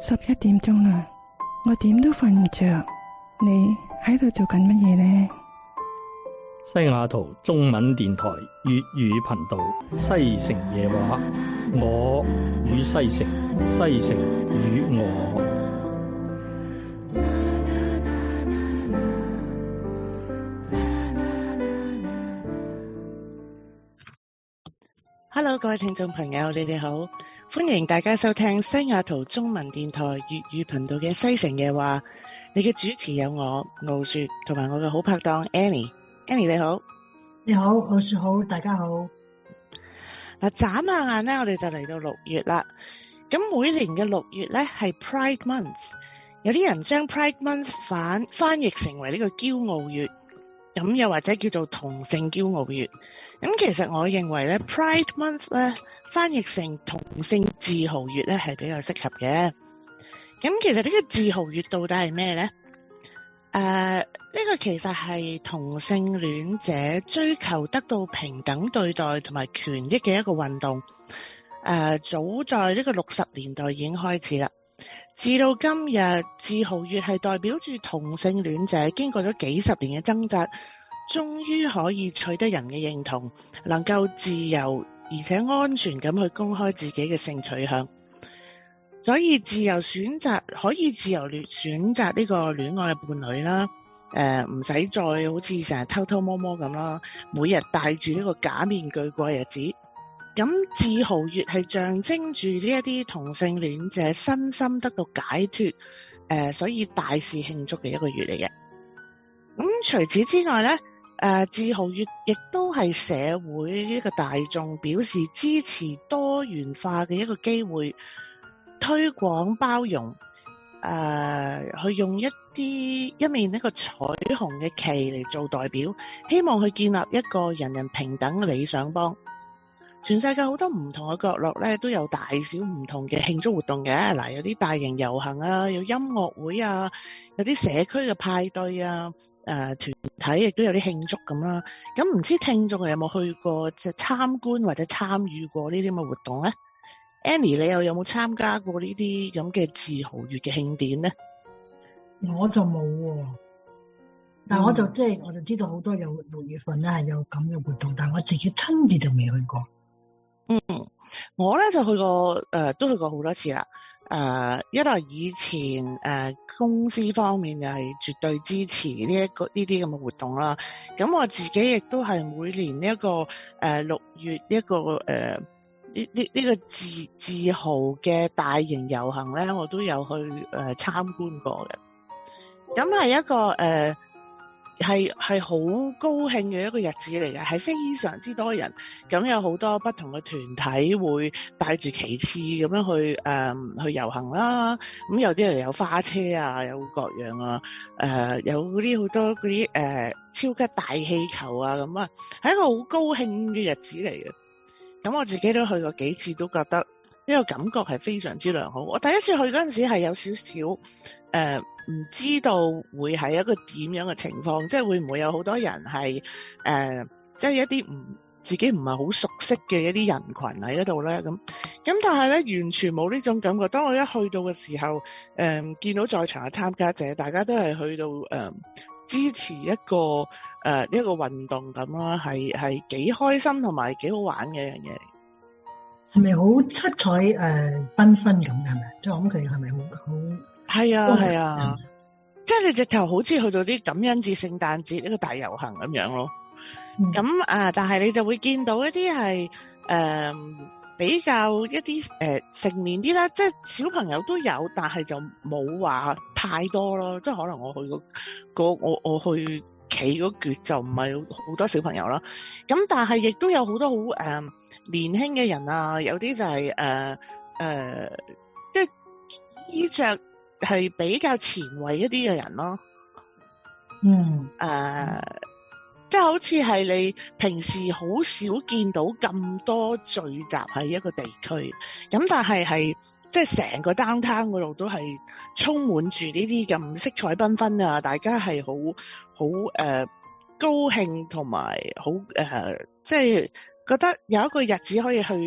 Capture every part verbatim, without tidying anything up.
十一點鐘啦，我點都瞓唔着。你喺度做緊乜嘢呢？ 西雅圖中文電台粵語頻道西城夜話，我與西城，西城與我。 Hello，各位聽眾朋友，你哋好，歡迎大家收聽西雅圖中文電台粵語頻道嘅西城夜話。你嘅主持有我傲雪，同埋我嘅好拍檔 Annie。Annie 你好。 你好，傲雪好，大家好。 嗱，眨下眼咧，我哋就嚟到六月啦。咁每年嘅六月咧係 Pride Month， 有啲人將 Pride Month 反翻譯成為呢個驕傲月，咁又或者叫做同性驕傲月。咁其實我認為咧 Pride Month 咧翻譯成同性自豪月咧係比較適合嘅。咁其實呢個自豪月到底係咩咧？誒、呃，呢、這個其實係同性戀者追求得到平等對待同埋權益嘅一個運動。誒、呃，早在呢個六十年代已經開始啦，至到今日，自豪月係代表住同性戀者經過咗幾十年嘅掙扎，終於可以取得人嘅認同，能夠自由而且安全咁去公開自己嘅性取向。所以自由選擇，可以自由選擇呢個戀愛嘅伴侶啦，誒唔使再好似成日偷偷摸摸咁啦，每日戴住呢個假面具過日子。咁自豪月係象徵住呢一啲同性戀者身心得到解脫，誒所以大肆慶祝嘅一個月嚟嘅。咁除此之外咧，誒自豪月亦都係社會呢個大眾表示支持多元化嘅一個機會。推廣包容，誒、呃，去用一啲一面呢個彩虹嘅旗嚟做代表，希望去建立一個人人平等嘅理想邦。全世界好多唔同嘅角落咧，都有大小唔同嘅慶祝活動嘅。嗱，有啲大型遊行啊，有音樂會啊，有啲社區嘅派對啊，誒、呃，團體亦都有啲慶祝咁啦。咁唔知聽眾有冇去過即係參觀或者參與過呢啲咁嘅活動咧？Annie， 你又有冇參加過呢啲咁嘅自豪月嘅慶典咧？ 我就冇喎，但係我就即係、嗯、我就知道好多有六月份咧係有咁嘅活動，但係我自己親自就未去過。 嗯，我咧就去過，誒、呃、都去過好多次啦。誒、呃，一來以前誒、呃、公司方面又係絕對支持呢一個呢啲咁嘅活動啦。咁我自己亦都係每年呢、這、一個誒六、呃、月一個誒。呃呢呢呢個自自豪嘅大型遊行咧，我都有去誒、呃、參觀過嘅。咁係一個誒係係好高興嘅一個日子嚟嘅，係非常之多人。咁有好多不同嘅團體會帶住旗幟咁樣去誒、呃、去遊行啦。咁有啲人有花車啊，有各樣啊，誒、呃、有嗰啲好多嗰啲誒超級大氣球啊，咁啊係一個好高興嘅日子嚟嘅。咁我自己都去過幾次，都覺得呢個感覺係非常之良好。我第一次去嗰陣時係有少少誒唔知道會係一個點樣嘅情況，即係會唔會有好多人係誒即係一啲唔自己唔係好熟悉嘅一啲人群喺嗰度咧，咁咁但係咧完全冇呢種感覺。當我一去到嘅時候，誒、呃、見到在場嘅參加者，大家都係去到誒、呃、支持一個。誒、呃，呢、這、一個運動咁啦，係係幾開心同埋幾好玩嘅一樣嘢嚟。 係咪好七彩誒繽紛咁？係咪？即係我諗佢係咪好好？ 係啊係啊，即係你直頭好似去到啲感恩節、聖誕節呢個大遊行咁樣咯。咁、嗯、啊、呃，但係你就會見到一啲係誒比較一啲誒、呃、成年啲啦，即係小朋友都有，但係就冇話太多咯。即係可能我去嗰嗰我我去。企嗰橛就唔係好多小朋友啦，咁但係亦都有好多好誒、呃、年輕嘅人啊，有啲就係誒誒，即係衣着係比較前衛一啲嘅人咯。 嗯， 誒、呃，即係好似係你平時好少見到咁多聚集喺一個地區，咁但係係。即係成個 downtown 嗰度都係充滿住呢啲咁色彩繽紛啊！大家係好好誒高興同埋好誒，即係覺得有一個日子可以去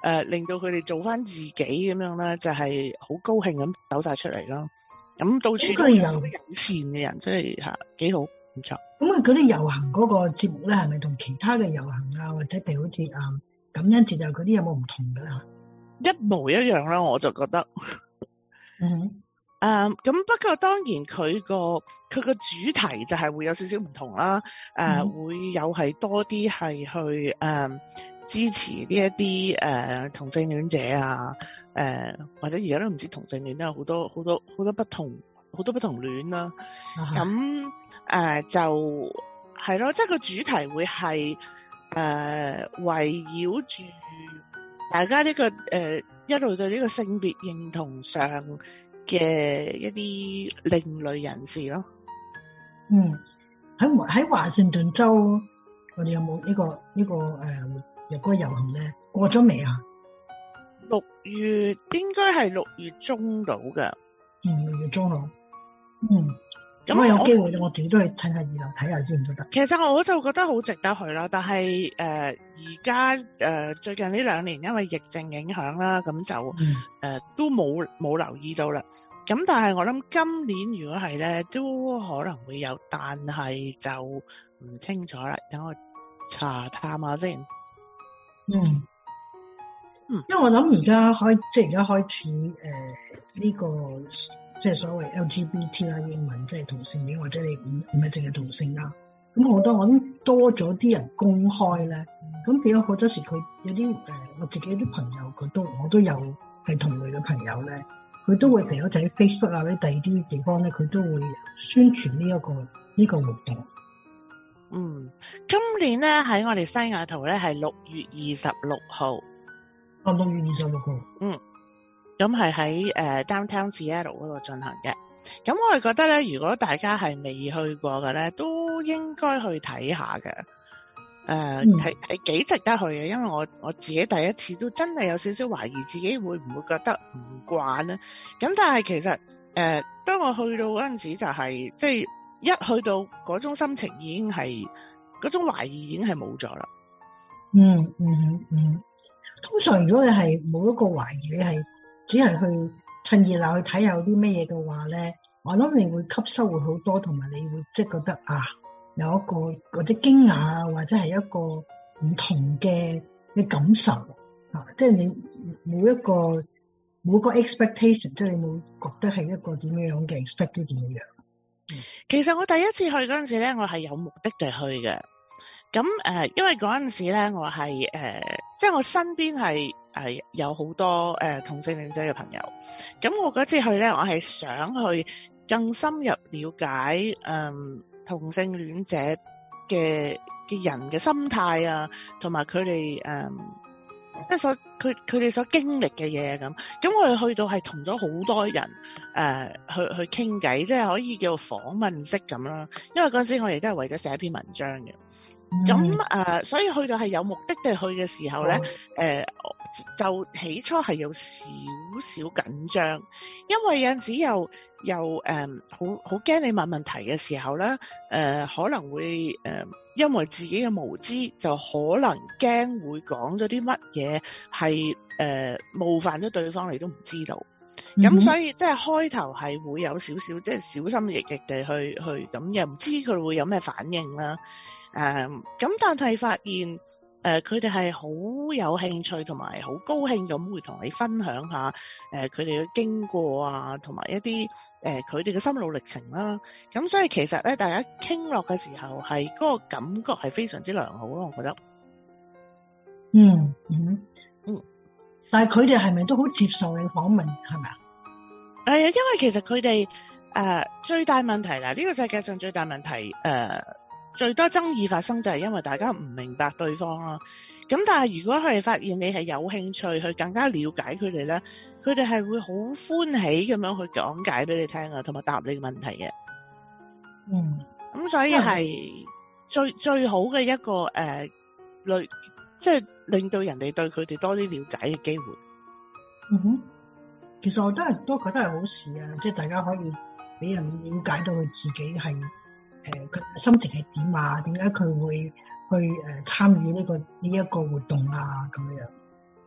呃、令到佢哋做翻自己咁樣咧，就係、是、好高興咁走晒出嚟咯。咁到處都有友善嘅人，所以嚇幾好唔錯。 咁啊，嗰啲遊行嗰個節目咧，係咪同其他嘅遊行啊，或者譬如好似啊感恩節啊嗰啲有冇唔同㗎啦？ 一模一樣啦，我就覺得。 嗯。 誒、um, 咁不過當然佢個佢個主題就係會有少少唔同啦。誒、呃嗯、會有係多啲係去誒、呃、支持呢一啲誒同性戀者啊。誒、呃、或者而家都唔知同性戀都有好多好多好多不同好多不同戀啦。咁誒、啊呃、就係咯，即係個主題會係誒、呃、圍繞住大家呢、這個誒、呃、一路對呢個性別認同上嘅一啲另類人士咯。 嗯，喺喺華盛頓州，我哋有冇呢、這個呢、這個誒有嗰個遊行咧？過咗未啊？ 六月應該係六月中到㗎。 嗯，六月中咯。嗯，咁、嗯、我有機會我自己都去趁下熱鬧睇下先都得。 其實我就覺得好值得去啦，但係誒而家誒最近呢兩年因為疫症影響啦，咁就誒、 嗯呃、都冇冇留意到啦。咁但係我諗今年如果係咧，都可能會有，但係就唔清楚啦。等我查探下先。 嗯。嗯，因為我諗而家開即係而家開始誒呢、呃這個即係所謂 L G B T 啦，英文即係同性戀或者你唔唔係淨係同性啦。咁好多我諗多咗啲人公開咧，咁變咗好多時佢有啲誒、呃、我自己啲朋友佢都我都有係同類嘅朋友咧，佢都會譬如好似喺 Facebook 啊或者第二啲地方咧，佢都會宣傳呢、這、一個呢、這個活動。 嗯，今年咧喺我哋西雅圖咧係六月二十六號。 哦，六月二十六號。 嗯，咁係喺誒 Downtown Seattle 嗰度進行嘅。咁我係覺得咧，如果大家係未去過嘅咧，都應該去睇下嘅。誒、呃，係係幾值得去嘅，因為我我自己第一次都真係有少少懷疑自己會唔會覺得唔慣咧。咁但係其實誒、呃，當我去到嗰陣時就係、是，即係一去到嗰種心情已經係嗰種懷疑已經係冇咗啦。 嗯嗯嗯。通常如果你係冇一個懷疑，你係只係去趁熱鬧去睇下有啲咩嘢嘅話咧，我諗你會吸收會好多，同埋你會即係覺得啊有一個或者驚訝啊，或者係一個唔同嘅嘅感受啊，即係你冇一個冇個 expectation，即係你冇覺得係一個點樣樣嘅 expectation 點樣樣。 其實我第一次去嗰陣時咧，我係有目的地去嘅。咁誒、呃，因為嗰陣時咧，我係誒、呃，即係我身邊係係有好多誒、呃、同性戀者嘅朋友。咁我嗰次去咧，我係想去更深入了解誒、呃、同性戀者嘅嘅人嘅心態啊，同埋佢哋誒即係所佢佢哋所經歷嘅嘢咁。咁我哋去到係同咗好多人誒、呃、去去傾偈，即係可以叫做訪問式咁啦。因為嗰陣時我哋都係為咗寫一篇文章嘅。咁誒、嗯呃，所以去到係有目的地去嘅時候咧，誒、嗯呃、就起初係有少少緊張，因為有陣時又又誒好好驚你問問題嘅時候咧，誒、呃、可能會誒、呃、因為自己嘅無知，就可能驚會講咗啲乜嘢係誒冒犯咗對方，你都唔知道。咁、嗯、所以即係開頭係會有少少即係小心翼翼地去去，咁又唔知佢會有咩反應啦。誒、嗯，咁但係發現誒，佢哋係好有興趣同埋好高興咁會同你分享下誒佢哋嘅經過啊，同埋一啲誒佢哋嘅心路歷程啦。咁所以其實咧，大家傾落嘅時候係嗰個感覺係非常之良好咯，我覺得。 嗯嗯嗯。但係佢哋係咪都好接受你訪問？係咪啊？ 係啊，因為其實佢哋誒最大問題啦，呢個世界上最大問題誒。呃最多爭議發生就係因為大家唔明白對方啦。咁但係如果佢哋發現你係有興趣去更加了解佢哋咧，佢哋係會好歡喜咁樣去講解俾你聽啊，同埋答你嘅問題嘅。 嗯， 咁所以係最、嗯、最好嘅一個誒類，即係令到人哋對佢哋多啲了解嘅機會。 嗯哼，其實我都係都覺得係好事啊，即係大家可以俾人了解到佢自己係。誒，佢、呃、心情係點啊？點解佢會去誒參與呢個呢一、這個活動啊？咁樣。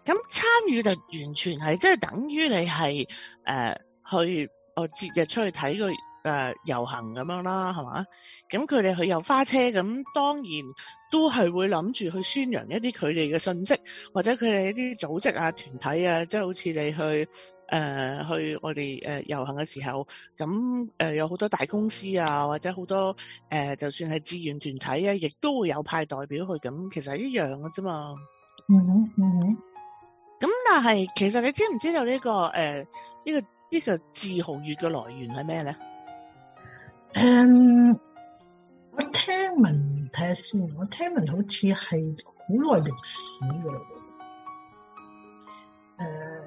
咁參與就完全係即係等於你係誒、呃、去哦節日出去睇個誒遊行咁樣啦，係嘛？咁佢哋去遊花車，咁當然都係會諗住去宣揚一啲佢哋嘅信息，或者佢哋一啲組織啊、團體啊，即係好似你去誒、呃、去我哋誒遊行嘅時候，咁誒、呃、有好多大公司啊，或者好多誒、呃、就算係志願團體啊，亦都會有派代表去，咁其實係一樣嘅啫嘛。 嗯哼，嗯哼。 咁但係其實你知唔知道呢、這個誒呢、呃這個呢、這個自豪月嘅來源係咩咧？ 誒、um, 我聽聞睇下先，我聽聞好似係好耐歷史㗎啦。誒、uh,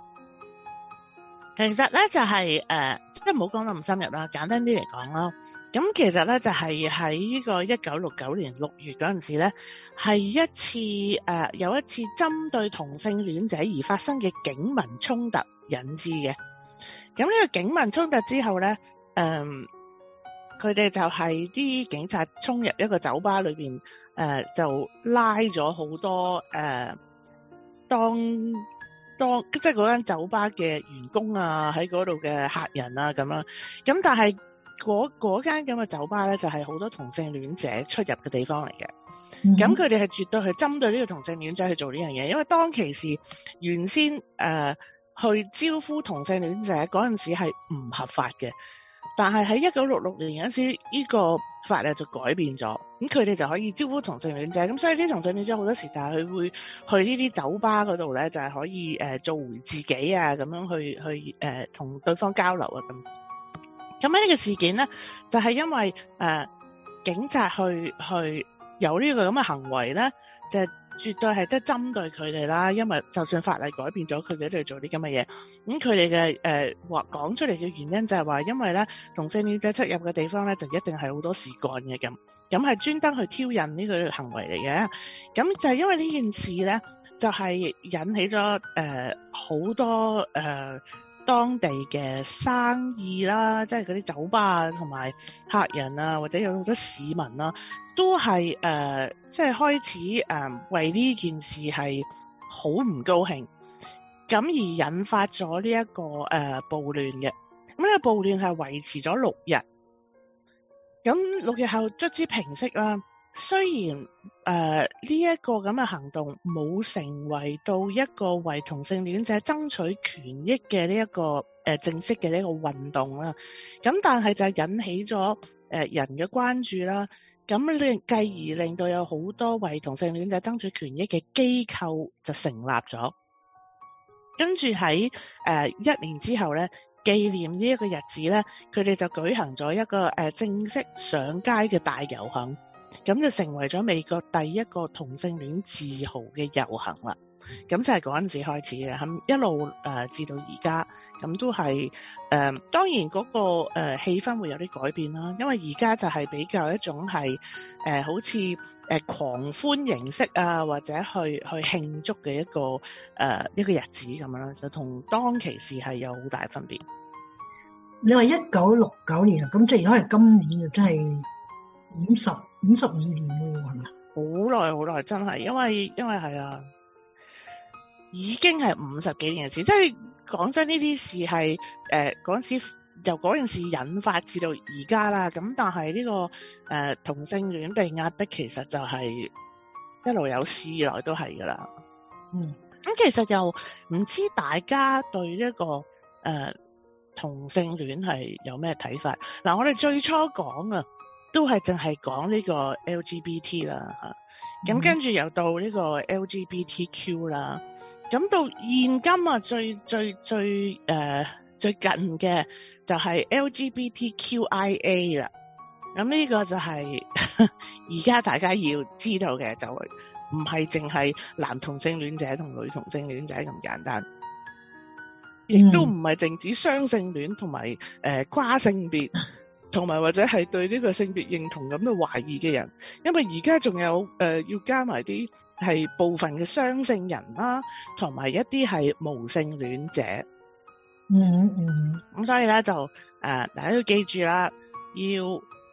其實咧就係、是、誒，即係唔好講得咁深入啦，簡單啲嚟講啦。咁其實咧就係喺呢個一九六九年六月嗰陣時咧，係一次誒、呃、有一次針對同性戀者而發生嘅警民衝突引致嘅。咁呢個警民衝突之後咧，誒佢哋就係啲警察衝入一個酒吧裏邊，誒、呃、就拉咗好多誒、呃、當當即係嗰間酒吧嘅員工啊，喺嗰度嘅客人啊咁樣。咁但係嗰嗰間咁嘅酒吧咧，就係、是、好多同性戀者出入嘅地方嚟嘅。咁佢哋係絕對係針對呢個同性戀者去做呢樣嘢，因為當其時原先誒、呃、去招呼同性戀者嗰陣時係唔合法嘅。但係喺一九六六年嗰陣時，呢個法例就改變咗，咁佢哋就可以招呼同性戀者，咁所以啲同性戀者好多時就係佢會去呢啲酒吧嗰度咧，就係可以誒做回自己啊，咁樣去去誒同對方交流啊咁。咁喺呢個事件咧，就係因為誒警察去去有呢個咁嘅行為咧，就係絕對係即係針對佢哋啦，因為就算法例改變咗，佢哋都要做啲咁嘅嘢。咁佢哋嘅誒話講出嚟嘅原因就係話，因為咧同性戀者出入嘅地方咧，就一定係好多事幹嘅咁，咁係專登去挑釁呢個行為嚟嘅。咁就係因為呢件事咧，就係、是、引起咗誒好多誒、呃、當地嘅生意啦，即係嗰啲酒吧啊，同埋客人啊，或者有好多市民啦、啊。都係誒、呃，即係開始誒、呃，為呢件事係好唔高興，咁而引發咗呢一個誒、呃、暴亂嘅。咁呢個暴亂係維持咗六日，咁六日後卒之平息啦。雖然誒呢一個咁嘅行動冇成為到一個為同性戀者爭取權益嘅呢一個誒、呃、正式嘅呢個運動啦，咁但係就引起咗誒、呃、人嘅關注啦。咁令繼而令到有好多為同性戀者爭取權益嘅機構就成立咗，跟住喺誒一年之後咧，紀念呢一個日子咧，佢哋就舉行咗一個誒、呃、正式上街嘅大遊行，咁就成為咗美國第一個同性戀自豪嘅遊行啦。咁就係嗰陣時開始嘅，咁一路誒、呃、至到而家，咁都係誒、呃、當然嗰、那個誒、呃、氣氛會有啲改變啦，因為而家就係比較一種係誒、呃、好似誒、呃、狂歡形式啊，或者去去慶祝嘅一個誒、呃、一個日子咁樣啦，就同當其時係有好大分別。 你話一九六九年啊，咁即係如果係今年就真係五十五十二年喎，係咪？好耐好耐，真係，因為因為係啊。已經係五十幾年嘅事，即係講真，呢啲事係誒嗰陣時由嗰件事引發至到而家啦。咁但係呢、這個誒、呃、同性戀被壓迫，其實就係一路有史以來都係噶啦。嗯，咁其實又唔知大家對呢、這、一個誒、呃、同性戀係有咩睇法？嗱、呃，我哋最初講啊，都係淨係講呢個 L G B T 啦嚇，咁、嗯、跟住又到呢個 L G B T Q 啦。咁到現今啊，最最最誒、呃、最近嘅就係 L G B T Q I A 啦。咁呢個就係而家大家要知道嘅，就唔係淨係男同性戀者同女同性戀者咁簡單，亦都唔係淨止雙性戀同埋誒跨性別，同埋或者係對呢個性別認同感到懷疑嘅人，因為而家仲有誒、呃、要加埋啲係部分嘅雙性人啦，同埋一啲係無性戀者。嗯嗯，咁所以咧就誒、呃、大家要記住啦，要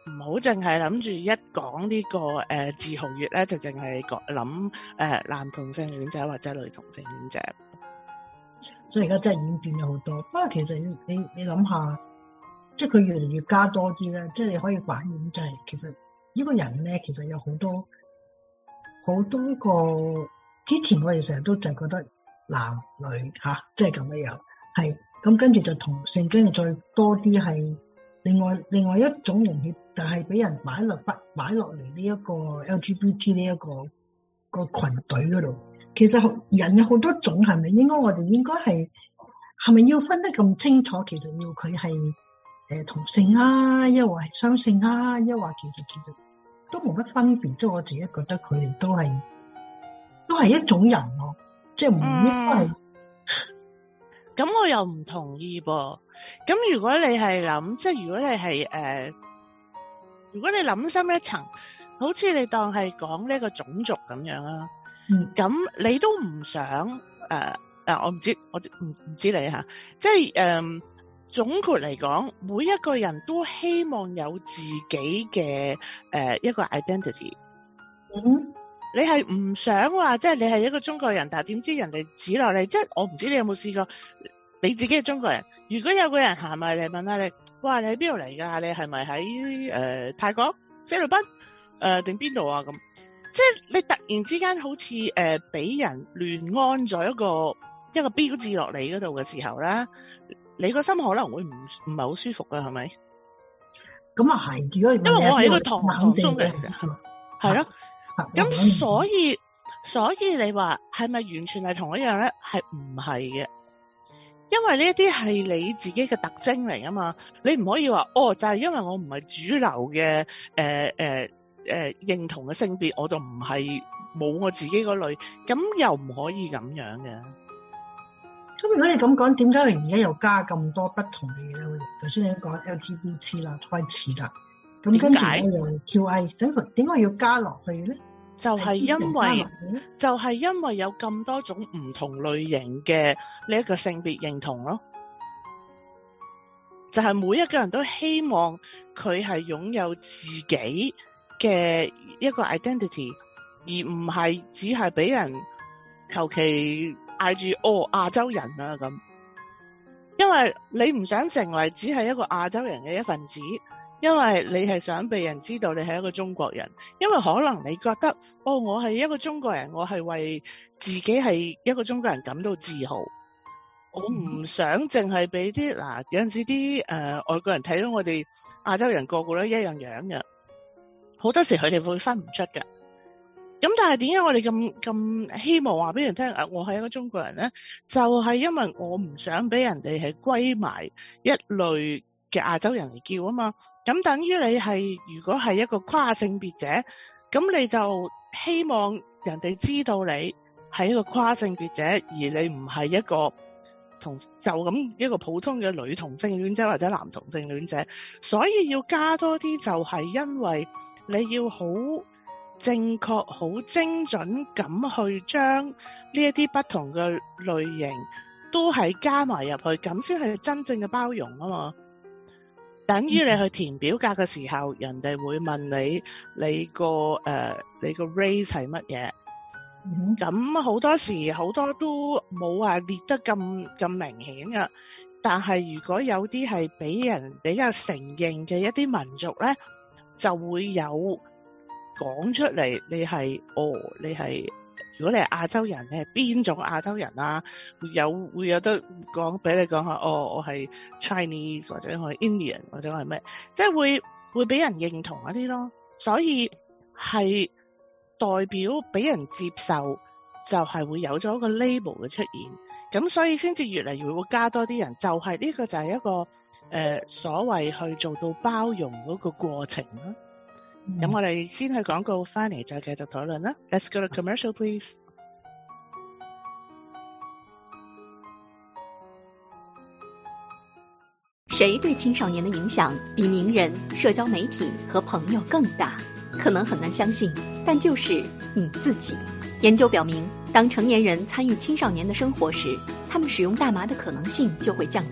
唔好淨係諗住一講呢、這個誒、呃、自豪月咧，就淨係講諗誒男同性戀者或者女同性戀者。 所以而家真係演變咗好多。不過其實你你你諗下，即係佢越嚟越加多啲咧，即係你可以反映就係、是、其實呢個人咧，其實有好多好多個之前我哋成日都就係覺得男女吓，即係咁樣樣，係咁跟住就同性，跟住再多啲係另外另外一種人血，但係俾人擺落翻擺落嚟呢一個 L G B T 呢、這、一個、這個群隊嗰度。其實人有好多種，係咪應該我哋應該係係咪要分得咁清楚？其實要佢係誒同性啊，抑或係雙性啊，抑或其實其實都冇乜分別。即係我自己覺得佢哋都係都係一種人咯，即係唔應該係。 咁、嗯、我又唔同意噃。咁如果你係諗，即係如果你係誒、呃，如果你諗深一層，好似你當係講呢個種族咁樣啊。咁、嗯、你都唔想誒誒，我唔知我唔唔知你吓，即係誒、呃、總括嚟講，每一個人都希望有自己嘅誒、呃、一個 identity。嗯，你係唔想話即係你係一個中國人，但係點知人哋指落嚟，即係我唔知你有冇試過你自己係中國人，如果有個人行埋嚟問下你，哇，你喺邊度嚟㗎？你係咪喺誒泰國、菲律賓誒定邊度啊？咁即係你突然之間好似誒俾人亂安咗一個一個標誌落嚟嗰度嘅時候咧，你個心可能會唔唔係好舒服㗎，係咪？咁啊係，如果因為我係一個唐唐中嘅人，係咯。咁所以所以你話係咪完全係同一樣咧？係唔係嘅？因為呢一啲係你自己嘅特徵嚟啊嘛，你唔可以話哦，就係因為我唔係主流嘅誒誒誒認同嘅性別，我就唔係冇我自己嗰類，咁又唔可以咁樣嘅。咁如果你咁講，點解佢而家又加咁多不同嘅嘢咧？頭先你講 L G B T 啦，開始啦，咁跟住咧又 Q I， 點解點解要加落去咧？就係因為就係因為有咁多種唔同類型嘅呢一個性別認同咯，就係每一個人都希望佢係擁有自己嘅一個 identity， 而唔係只係俾人求其嗌住哦亞洲人啊咁，因為你唔想成為只係一個亞洲人嘅一份子。因為你係想被人知道你係一個中國人，因為可能你覺得哦，我係一個中國人，我係為自己係一個中國人感到自豪。我唔想淨係俾啲嗱有陣時啲誒、呃、外國人睇到我哋亞洲人個個都一樣樣嘅，好多時佢哋會分唔出嘅。咁但係點解我哋咁咁希望話俾人聽啊？我係一個中國人咧，就係、是、因為我唔想俾人哋係歸埋一類嘅亞洲人嚟叫啊嘛，咁等於你係如果係一個跨性別者，咁你就希望人哋知道你係一個跨性別者，而你唔係一個同就咁一個普通嘅女同性戀者或者男同性戀者，所以要加多啲就係因為你要好正確、好精準咁去將呢一啲不同嘅類型都係加埋入去，咁先係真正嘅包容啊嘛。等於你去填表格嘅時候，人哋會問你你個誒、呃、你個 race 係乜嘢？咁、mm-hmm. 好多時好多都冇話列得咁咁明顯㗎。但係如果有啲係俾人比較承認嘅一啲民族咧，就會有講出嚟，你係哦，你係。如果你係亞洲人，你係邊種亞洲人啊？會有會有得講俾你講下，哦，我係 Chinese 或者我係 Indian 或者我係咩？即係會會俾人認同一啲咯。所以係代表俾人接受，就係會有咗一個 label 嘅出現。咁所以先至越嚟越會加多啲人，就係呢個就係一個誒、呃、所謂去做到包容嗰個過程咯。咁、嗯、我哋先去廣告翻嚟，再繼續討論啦。Let's go to commercial, please. 誰對青少年的影響比名人、社交媒體和朋友更大？可能很難相信，但就是你自己。研究表明，當成年人參與青少年的生活時，他們使用大麻的可能性就會降低。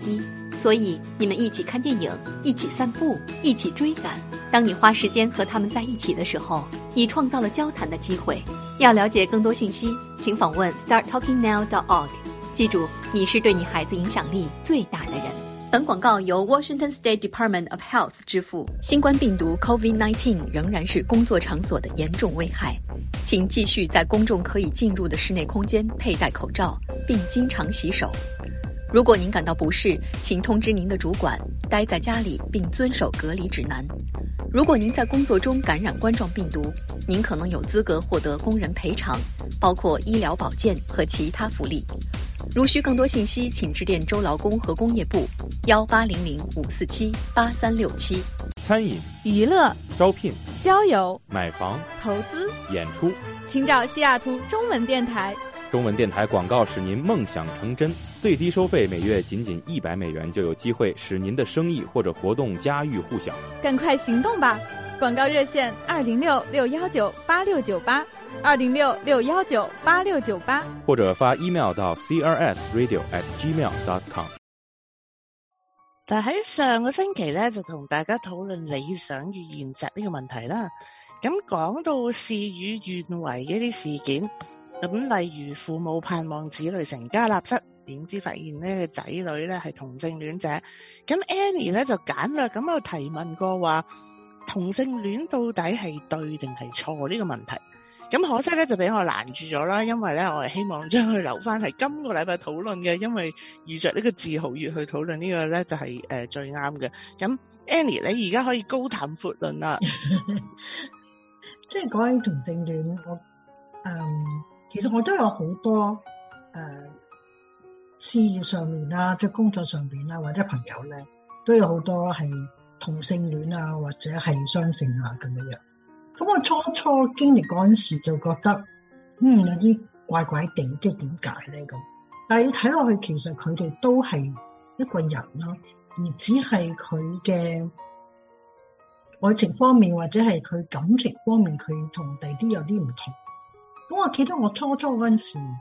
所以你们一起看电影，一起散步，一起追赶。当你花时间和他们在一起的时候，你创造了交谈的机会。要了解更多信息，请访问 start talking now dot org。 记住，你是对你孩子影响力最大的人。本广告由 Washington State Department of Health 支付。新冠病毒 COVID 十九 仍然是工作场所的严重危害，请继续在公众可以进入的室内空间佩戴口罩，并经常洗手。如果您感到不适，请通知您的主管，待在家里并遵守隔离指南。如果您在工作中感染冠状病毒，您可能有资格获得工人赔偿，包括医疗保健和其他福利。如需更多信息，请致电州劳工和工业部幺八零零五四七八三六七。 餐饮、 娱乐、 招聘、 交友、 买房、 投资、 演出， 请找西雅图中文电台。 中文电台广告使您梦想成真，最低收费每月仅仅一百美元，就有机会使您的生意或者活动家喻户晓。 赶快行动吧！广告热线二零六六幺九八六九八，二零六六幺九八六九八， 或者发 email 到 c r s radio at gmail dot com。 但喺上個星期咧，就同大家討論理想與現實呢個問題啦。咁講到事與願違嘅啲事件。咁例如父母盼望子女成家立室，點知發現呢個仔女咧係同性戀者。咁 Annie 咧就簡略咁有提問過話，同性戀到底係對定係錯呢個問題。咁可惜咧就俾我攔住咗啦，因為咧我係希望將佢留翻係今個禮拜討論嘅，因為預着呢個自豪月去討論呢個咧就係、是、誒、呃、最啱嘅。咁 Annie 你而家可以高談闊論啦。 即係講起同性戀，我嗯。其實我都有好多誒、呃、事業上面啦，即係工作上面啦，或者朋友咧，都有好多係同性戀啊，或者係雙性啊咁樣樣。咁我初初經歷嗰陣時就覺得，嗯有啲怪怪地，即係點解咧咁？但係你睇落去，其實佢哋都係一個人咯，而只係佢嘅愛情方面或者係佢感情方面，佢同第啲有啲唔同。咁我記得我初初嗰陣時，誒、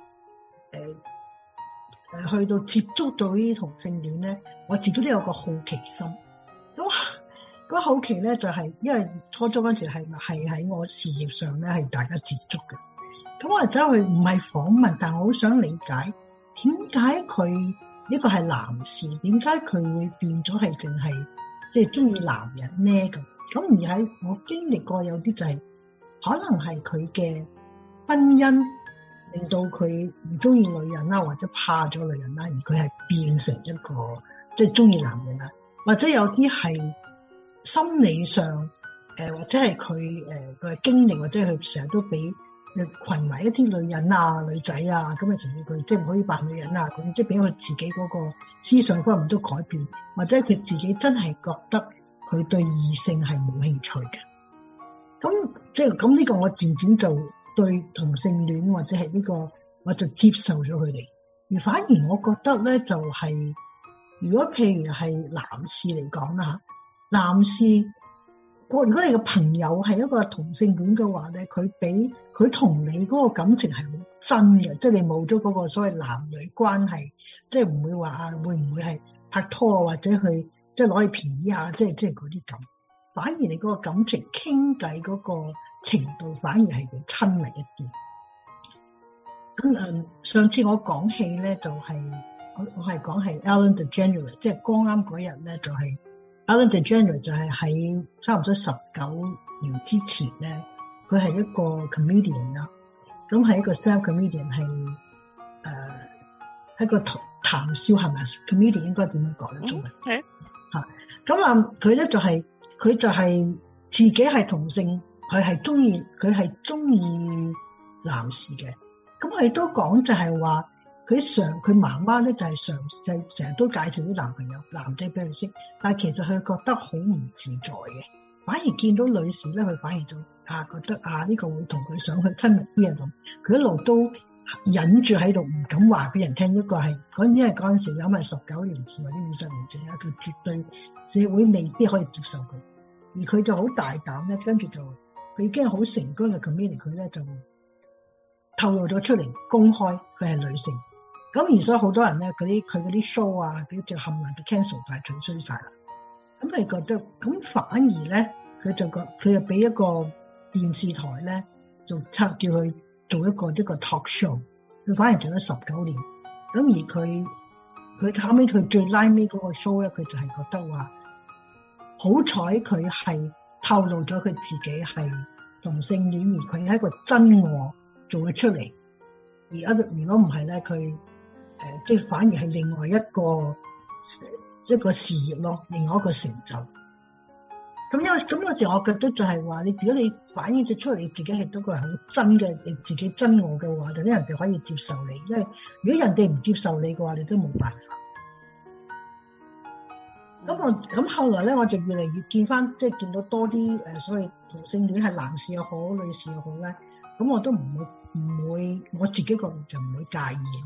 呃、誒去到接觸到呢啲同性戀咧，我自己都有個好奇心。咁嗰好奇咧就係、是，因為初初嗰陣時係係喺我事業上咧係大家接觸嘅。咁我走去唔係訪問，但我好想理解點解佢呢個係男士，點解佢會變咗係淨係即係中意男人咧咁？咁而喺我經歷過有啲就係、是、可能係佢嘅婚姻令到佢唔中意女人啦，或者怕咗女人啦，而佢係變成一個即係中意男人啦，或者有啲係心理上誒、呃，或者係佢誒個經歷，或者佢成日都俾群埋一啲女人啊、女仔啊，咁嘅情況佢即係唔可以扮女人啊，咁即係俾佢自己嗰個思想方面都改變，或者佢自己真係覺得佢對異性係冇興趣嘅。咁即係咁呢個我漸漸就對同性戀或者係呢個我就接受咗佢哋，而反而我覺得咧就係，如果譬如係男士嚟講啦吓，男士如果你嘅朋友係一個同性戀嘅話咧，佢俾佢同你嗰個感情係好真嘅，即係你冇咗嗰個所謂男女關係，即係唔會話啊會唔會係拍拖或者去即係攞去便宜啊，即係即係嗰啲咁，反而你嗰個感情傾偈嗰個程度反而係會親密一啲。咁誒，上次我講戲咧就係、是、我我係講係 Ellen DeGeneres， 即係剛啱嗰日咧就係、是、Ellen DeGeneres 就係喺差唔多十九年之前咧，佢係一個 comedian 啦，咁係一個 stand comedian 係誒、呃、一個談笑係咪 comedian 應該點樣講咧？中文係嚇咁啊，佢咧就係、是、佢就係自己係同性。佢係中意，佢係中意男士嘅。咁佢都講就係話，佢常佢媽媽咧就係常就成日都介紹啲男朋友男仔俾佢識，但係其實佢覺得好唔自在嘅。反而見到女士咧，佢反而就啊覺得啊呢、這個會同佢想去親密啲啊咁。佢一路都忍住喺度，唔敢話俾人聽。一個係嗰因為嗰陣時諗係十九年前或者二十年前，有佢絕對社會未必可以接受佢，而佢就好大膽咧，跟住就。佢已經好成功嘅 comedian，佢咧就透露咗出嚟，公開佢係女性， 咁而所以好多人咧，嗰啲佢嗰啲 show 啊，佢就冚唪唥都 cancel 晒，取消晒啦。咁佢覺得，咁反而咧，佢就覺佢就俾一個電視台咧，就測叫佢做一個一個 talk show， 佢反而做咗十九年。咁而佢佢後尾佢最拉尾嗰個 show 咧，佢就係覺得話，好彩佢係透露咗佢自己係同性戀，而佢係一個真我做咗出嚟。而一如果唔係咧，佢誒即係反而係另外一個一個事業咯，另外一個成就。咁因為咁有時我覺得就係話，你如果你反映咗出嚟，你自己係一個係好真嘅，你自己真我嘅話，就啲人哋可以接受你。因為如果人哋唔接受你嘅話，你都冇辦法。咁我咁後來咧，我就越嚟越見翻，即係見到多啲誒、呃，所謂同性戀係男士又好，女士又好咧，咁我都唔會唔會，我自己個人就唔會介意。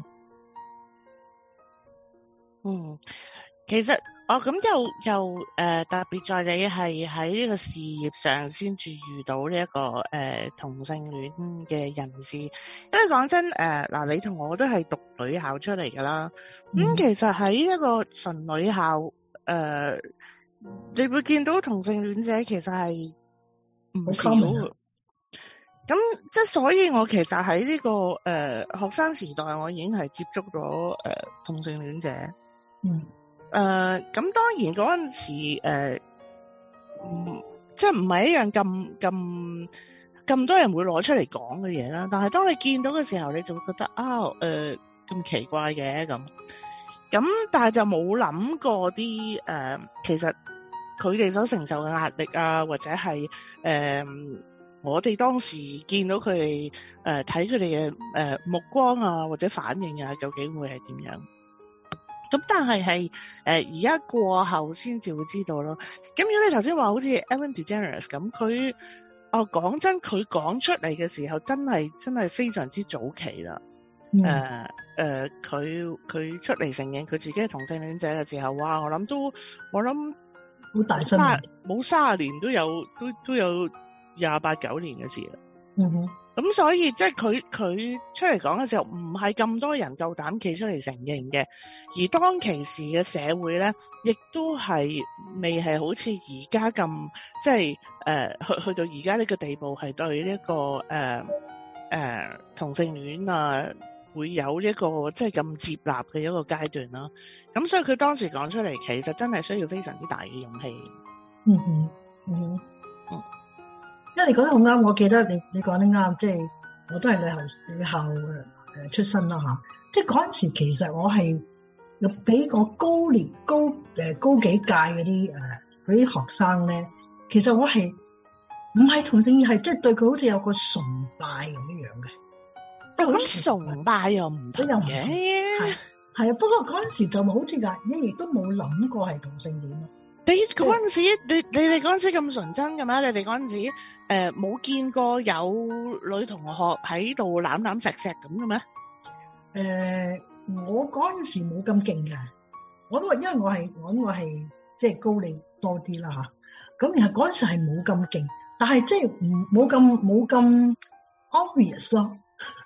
嗯，其實哦咁又又誒、呃、特別在你係喺呢個事業上先至遇到呢、這、一個誒、呃、同性戀嘅人士，因為講真誒嗱、呃，你同我都係讀女校出嚟㗎啦，咁、嗯嗯、其實喺一個純女校誒、呃，你會見到同性戀者其實係唔少嘅。咁即係所以我其實喺呢、這個誒、呃、學生時代，我已經係接觸咗誒、呃、同性戀者。 嗯。 誒、呃，咁當然嗰陣時誒，唔即係唔係一樣咁咁咁多人會攞出嚟講嘅嘢啦。但係當你見到嘅時候，你就會覺得啊，誒、呃、咁奇怪嘅咁。咁但係就冇諗過啲誒、呃，其實佢哋所承受嘅壓力啊，或者係誒。呃我哋當時見到佢哋誒睇佢哋嘅誒目光啊，或者反應啊，究竟會係點樣？咁但係係誒而家過後先至會知道咯。咁如果你頭先話好似 Ellen DeGeneres 咁，佢哦講真，佢講出嚟嘅時候真係真係非常之早期啦。誒、嗯、誒，佢、呃、佢出嚟承認佢自己係同性戀者嘅時候，哇！我諗都我諗好大新聞， 冇卅年都有都都有。廿八九年嘅事啦， 嗯哼， 咁所以即係佢佢出嚟講嘅時候，唔係咁多人夠膽企出嚟承認嘅，而當其時嘅社會咧，亦都係未係好似而家咁，即係誒去去到而家呢個地步，係對呢、這、一個誒誒、呃呃、同性戀啊，會有一個即係咁接納嘅一個階段啦。咁所以佢當時講出嚟，其實真係需要非常之大嘅勇氣。 嗯哼，嗯哼。因為你講得好啱，我記得你你講得啱，即係我都係女校女校誒出身啦吓，即係嗰陣時其實我係有俾個高年高誒高幾屆嗰啲誒嗰啲學生咧，其實我係唔係同性戀，係即係對佢好似有個崇拜咁樣樣嘅。 但係咁崇拜又唔同嘅， 係係啊，不過嗰陣時就好似噶，你亦都冇諗過係同性戀咯。 你嗰陣時，你你哋嗰陣時咁純真嘅咩？你哋嗰陣時誒冇、呃、見過有女同學喺度攬攬錫錫咁嘅咩？誒、 呃，我嗰陣時冇咁勁嘅，我都話因為我係我我係即係高你多啲啦吓，咁然後嗰陣時係冇咁勁，但係即係唔冇咁冇咁 obvious 咯，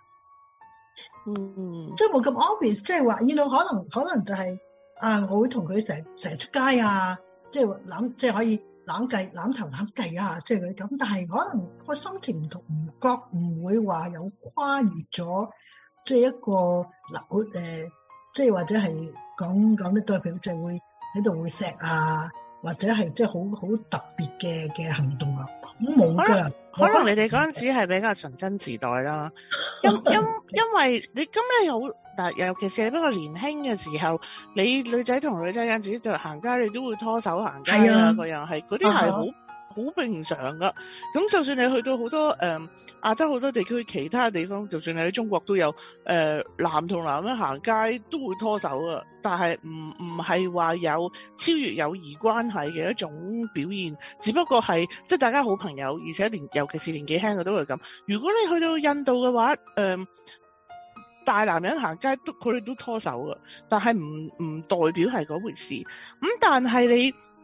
嗯， 即係冇咁 obvious，即係話，你諗可能可能就係、是、啊，我會同佢成成日出街啊。即係攬，即係可以攬計攬頭攬計啊！即係佢咁，但係可能個心情唔同，唔覺唔會話有跨越咗，即係一個嗱誒，即係或者係講講得代表，就係會喺度會錫啊，或者係即係好好特別嘅嘅行動啊，冇㗎。 可能你哋嗰陣時係比較純真時代啦，因因因為你咁你好，但尤其是你比較年輕嘅時候，你女仔同女仔有陣時就行街，你都會拖手行街啊，嗰樣係嗰啲係好好平常噶。咁就算你去到好多誒、呃、亞洲好多地區其他地方，就算你喺中國都有誒、呃、男同男咧行街都會拖手啊，但係唔唔係話有超越友誼關係嘅一種表現，只不過係即係大家好朋友，而且年尤其是年紀輕嘅都會咁。如果你去到印度嘅話，誒、呃、大男人行街都佢哋都拖手噶，但係唔唔代表係嗰回事。咁但係你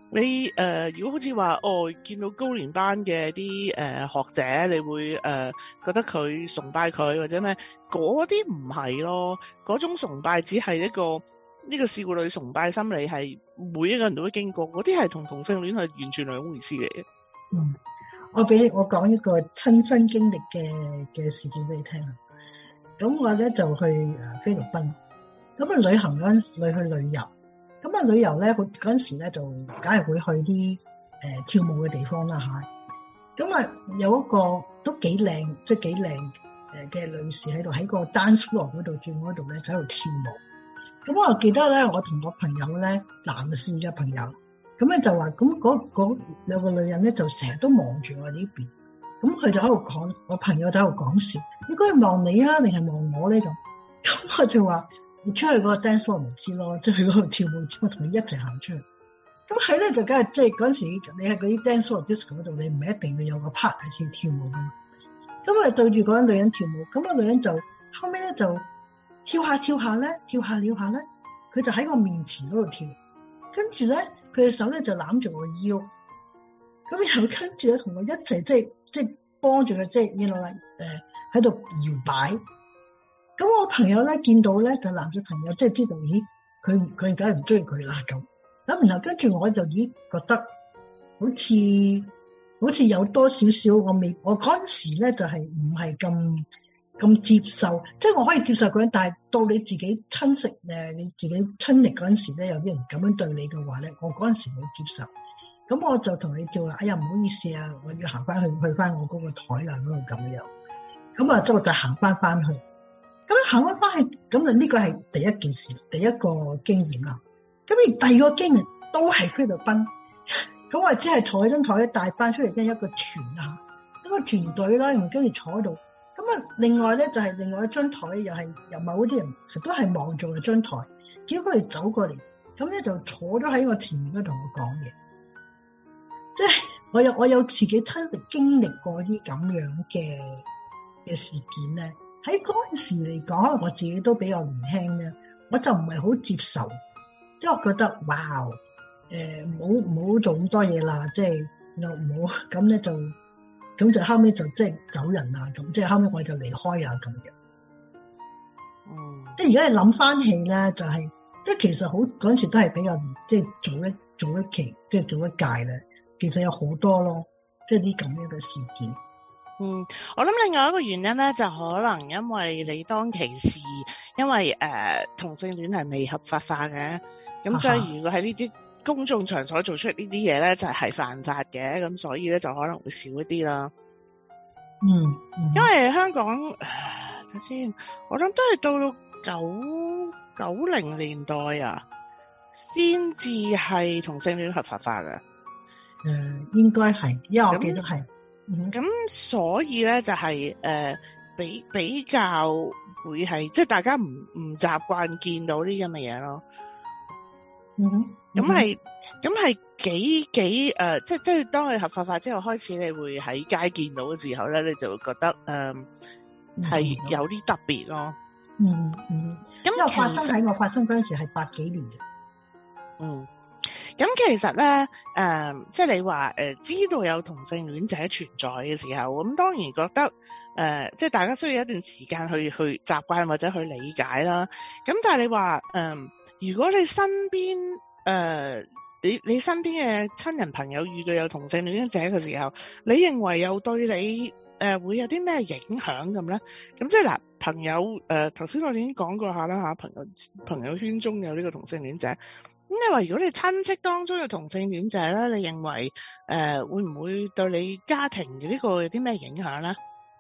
你誒、呃，如果好似話哦，見到高年班嘅啲誒學者，你會誒、呃、覺得佢崇拜佢或者咩？嗰啲唔係咯，嗰種崇拜只係一個呢、這個少女崇拜心理，係每一個人都會經過。嗰啲係同同性戀係完全兩回事嚟嘅。 嗯，我俾我講一個親身經歷嘅嘅事件俾你聽啊。咁我咧就去誒菲律賓，咁啊旅行嗰陣時，去旅遊。咁啊旅遊咧，嗰陣時咧就梗係會去啲誒、呃、跳舞嘅地方啦嚇。咁啊有一個都幾靚，即係幾靚誒嘅女士喺度，喺個 dance floor 嗰度轉嗰度咧喺度跳舞。咁我記得咧，我同我朋友咧，男士嘅朋友，咁咧就話，咁嗰嗰兩個女人咧就成日都望住我呢邊。咁佢就喺度講，我朋友就喺度講笑，應該係望你啊，定係望我呢咁？咁我就話。你出去嗰個 dance floor 咪知咯，即係去嗰度跳舞，我同你一齊行出去。咁佢咧就梗係即係嗰陣時，你喺嗰啲 dance floor disco 嗰度，你唔係一定要有個 partner 先跳舞噶嘛。咁啊對住嗰個女人跳舞，咁、嗰個女人就後尾咧就跳下跳下咧，跳下跳下咧，佢就喺我面前嗰度跳，跟住咧佢嘅手咧就攬住我腰，咁然後跟住咧同我一齊即係即係幫住佢，即係原來誒喺度搖擺。咁我朋友咧見到咧就男仔朋友即係知道，咦佢佢梗係唔中意佢啦咁。咁然後跟住我就咦覺得好似好似有多少少我未我嗰陣時咧就係唔係咁咁接受，即係我可以接受佢，但係到你自己親食誒你自己親歷嗰陣時咧，有啲人咁樣對你嘅話咧，我嗰陣時冇接受。咁我就同你叫話，哎呀唔好意思啊，我要行翻去去翻我嗰個台啦嗰度咁樣。咁啊即係我就行翻翻去。咁行翻翻去，咁啊呢個係第一件事，第一個經驗啦。咁而第二個經驗都係菲律賓，咁我只係坐喺張台帶翻出嚟，跟一個團啊，一個團隊啦，然後跟住坐喺度。咁啊，另外咧就係、是、另外一張台，又係有某啲人實都係望住個張台，結果佢走過嚟，咁咧就坐咗喺我前面嗰度同我講嘢。即係我有我有自己親歷經歷過啲咁樣嘅嘅事件咧。喺嗰陣時嚟講，可能我自己都比較年輕咧，我就唔係好接受，即係我覺得哇，誒唔好唔好做咁多嘢啦，即係又唔好咁咧就咁就後尾就即係走人啦，咁即係後尾我就離開啊咁樣。嗯，即係而家你諗翻起咧，就係、是、即係其實好嗰陣時都係比較即係早一早一期，即係早一屆咧，其實有好多咯，即係啲咁樣嘅事件。 嗯，我諗另外一個原因咧，就可能因為你當其時，因為誒、呃、同性戀係未合法化嘅，咁所以如果喺呢啲公眾場所做出呢啲嘢咧，就係、是、犯法嘅，咁所以咧就可能會少一啲啦。 嗯，嗯， 因為香港睇先，我諗都係到九九零年代啊，先至係同性戀合法化嘅。誒、 呃，應該係，因為我記得係。 咁、嗯、所以咧就係、是、誒、呃、比比較會係即係大家唔唔習慣見到呢咁嘅嘢咯。 嗯， 咁係咁係幾幾誒、呃、即係即係當佢合法化之後開始，你會喺街見到嘅時候咧，你就會覺得誒係、呃、有啲特別咯。 嗯嗯，咁因為發生喺我發生嗰陣時係八幾年嘅。嗯。 咁其實咧，誒、呃，即係你話誒、呃，知道有同性戀者存在嘅時候，咁當然覺得誒、呃，即係大家需要一段時間去去習慣或者去理解啦。咁但係你話誒、呃，如果你身邊誒、呃，你你身邊嘅親人朋友遇到有同性戀者嘅時候，你認為又對你誒、呃、會有啲咩影響咁咧？咁即係嗱，朋友誒，頭、呃、先我哋已經講過下啦嚇，朋友朋友圈中有呢個同性戀者。咁你話如果你親戚當中嘅同性戀者咧，你認為誒、呃、會唔會對你家庭嘅呢個有啲咩影響咧？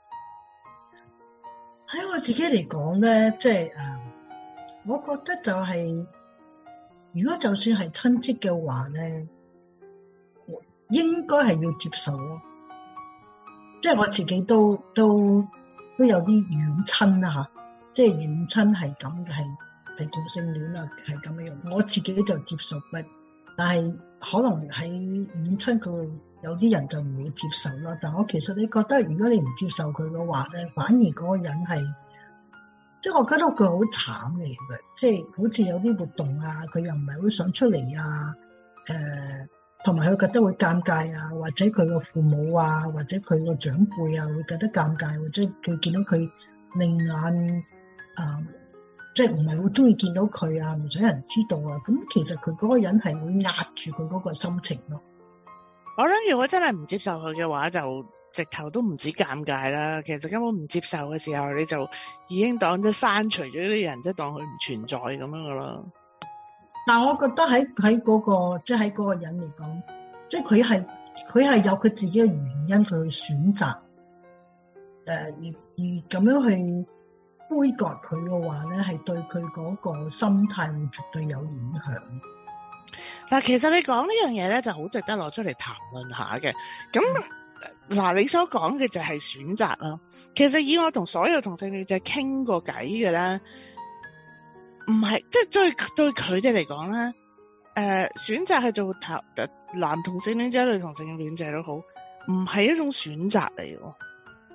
喺我自己嚟講咧，即係誒，我覺得就係、是、如果就算係親戚嘅話咧，應該係要接受咯。即係我自己都都都有啲遠親啦吓，即係遠親係咁嘅係。係同性戀啊，係咁樣，我自己就接受不，但係可能喺遠親佢有啲人就唔會接受啦。但我其實你覺得，如果你唔接受佢嘅話咧，反而嗰個人係，即係我覺得佢好慘嘅，其實即係好似有啲活動啊，佢又唔係好想出嚟啊，誒、呃， 同埋佢覺得會尷尬啊，或者佢個父母啊，或者佢個長輩啊會覺得尷尬，或者佢見到佢另眼啊，即係唔係好中意見到佢啊，唔想人知道啊，咁其實佢嗰個人係會壓住佢嗰個心情咯。 我諗如果真係唔接受佢嘅話，就直頭都唔止尷尬啦。其實根本唔接受嘅時候，你就已經當咗刪除咗啲人，即係當佢唔存在咁樣噶啦。 但係我覺得喺喺嗰個即係喺嗰個人嚟講，即係佢係佢係有佢自己嘅原因，佢去選擇誒、呃、而而咁樣去杯葛佢嘅話咧，係對佢嗰個心態會絕對有影響。 嗱，其實你講呢樣嘢咧，就好值得攞出嚟談論下嘅。咁嗱，你所講嘅就係選擇啦。其實以我同所有同性戀者傾過偈嘅咧，唔係即係對對佢哋嚟講咧，誒、呃、選擇係做男同性戀者、女同性戀者都好，唔係一種選擇嚟嘅。誒、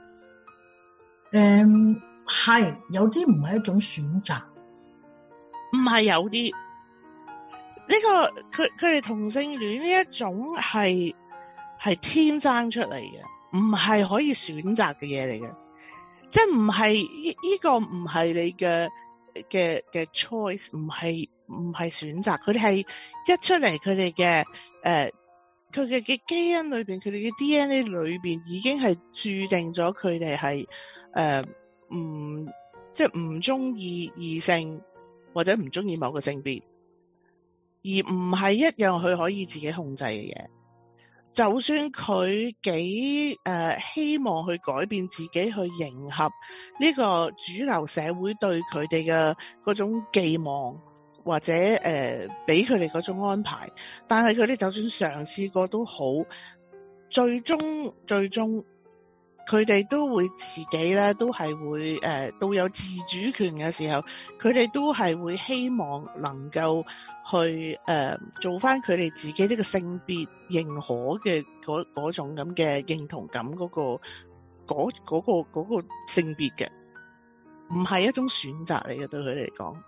嗯，係有啲唔係一種選擇， 唔係有啲。呢、這個佢佢哋同性戀呢一種係係天生出嚟嘅，唔係可以選擇嘅嘢嚟嘅，即係唔係呢呢個唔係你嘅嘅嘅 choice， 唔係唔係選擇，佢哋係一出嚟佢哋嘅誒佢嘅嘅基因裏邊，佢哋嘅 D N A 裏邊已經係注定咗佢哋係誒唔即係唔中意異性或者唔中意某個性別。而唔係一樣佢可以自己控制嘅嘢，就算佢幾誒、呃、希望去改變自己去迎合呢個主流社會對佢哋嘅嗰種寄望，或者誒俾佢哋嗰種安排，但係佢哋就算嘗試過都好，最終最終佢哋都會自己咧都係會誒、呃、到有自主權嘅時候，佢哋都係會希望能夠去誒、呃、做翻佢哋自己呢個性別認可嘅嗰嗰種咁嘅認同感嗰、嗰個嗰嗰、嗰個嗰、嗰個性別嘅，唔係一種選擇嚟嘅對佢哋嚟講。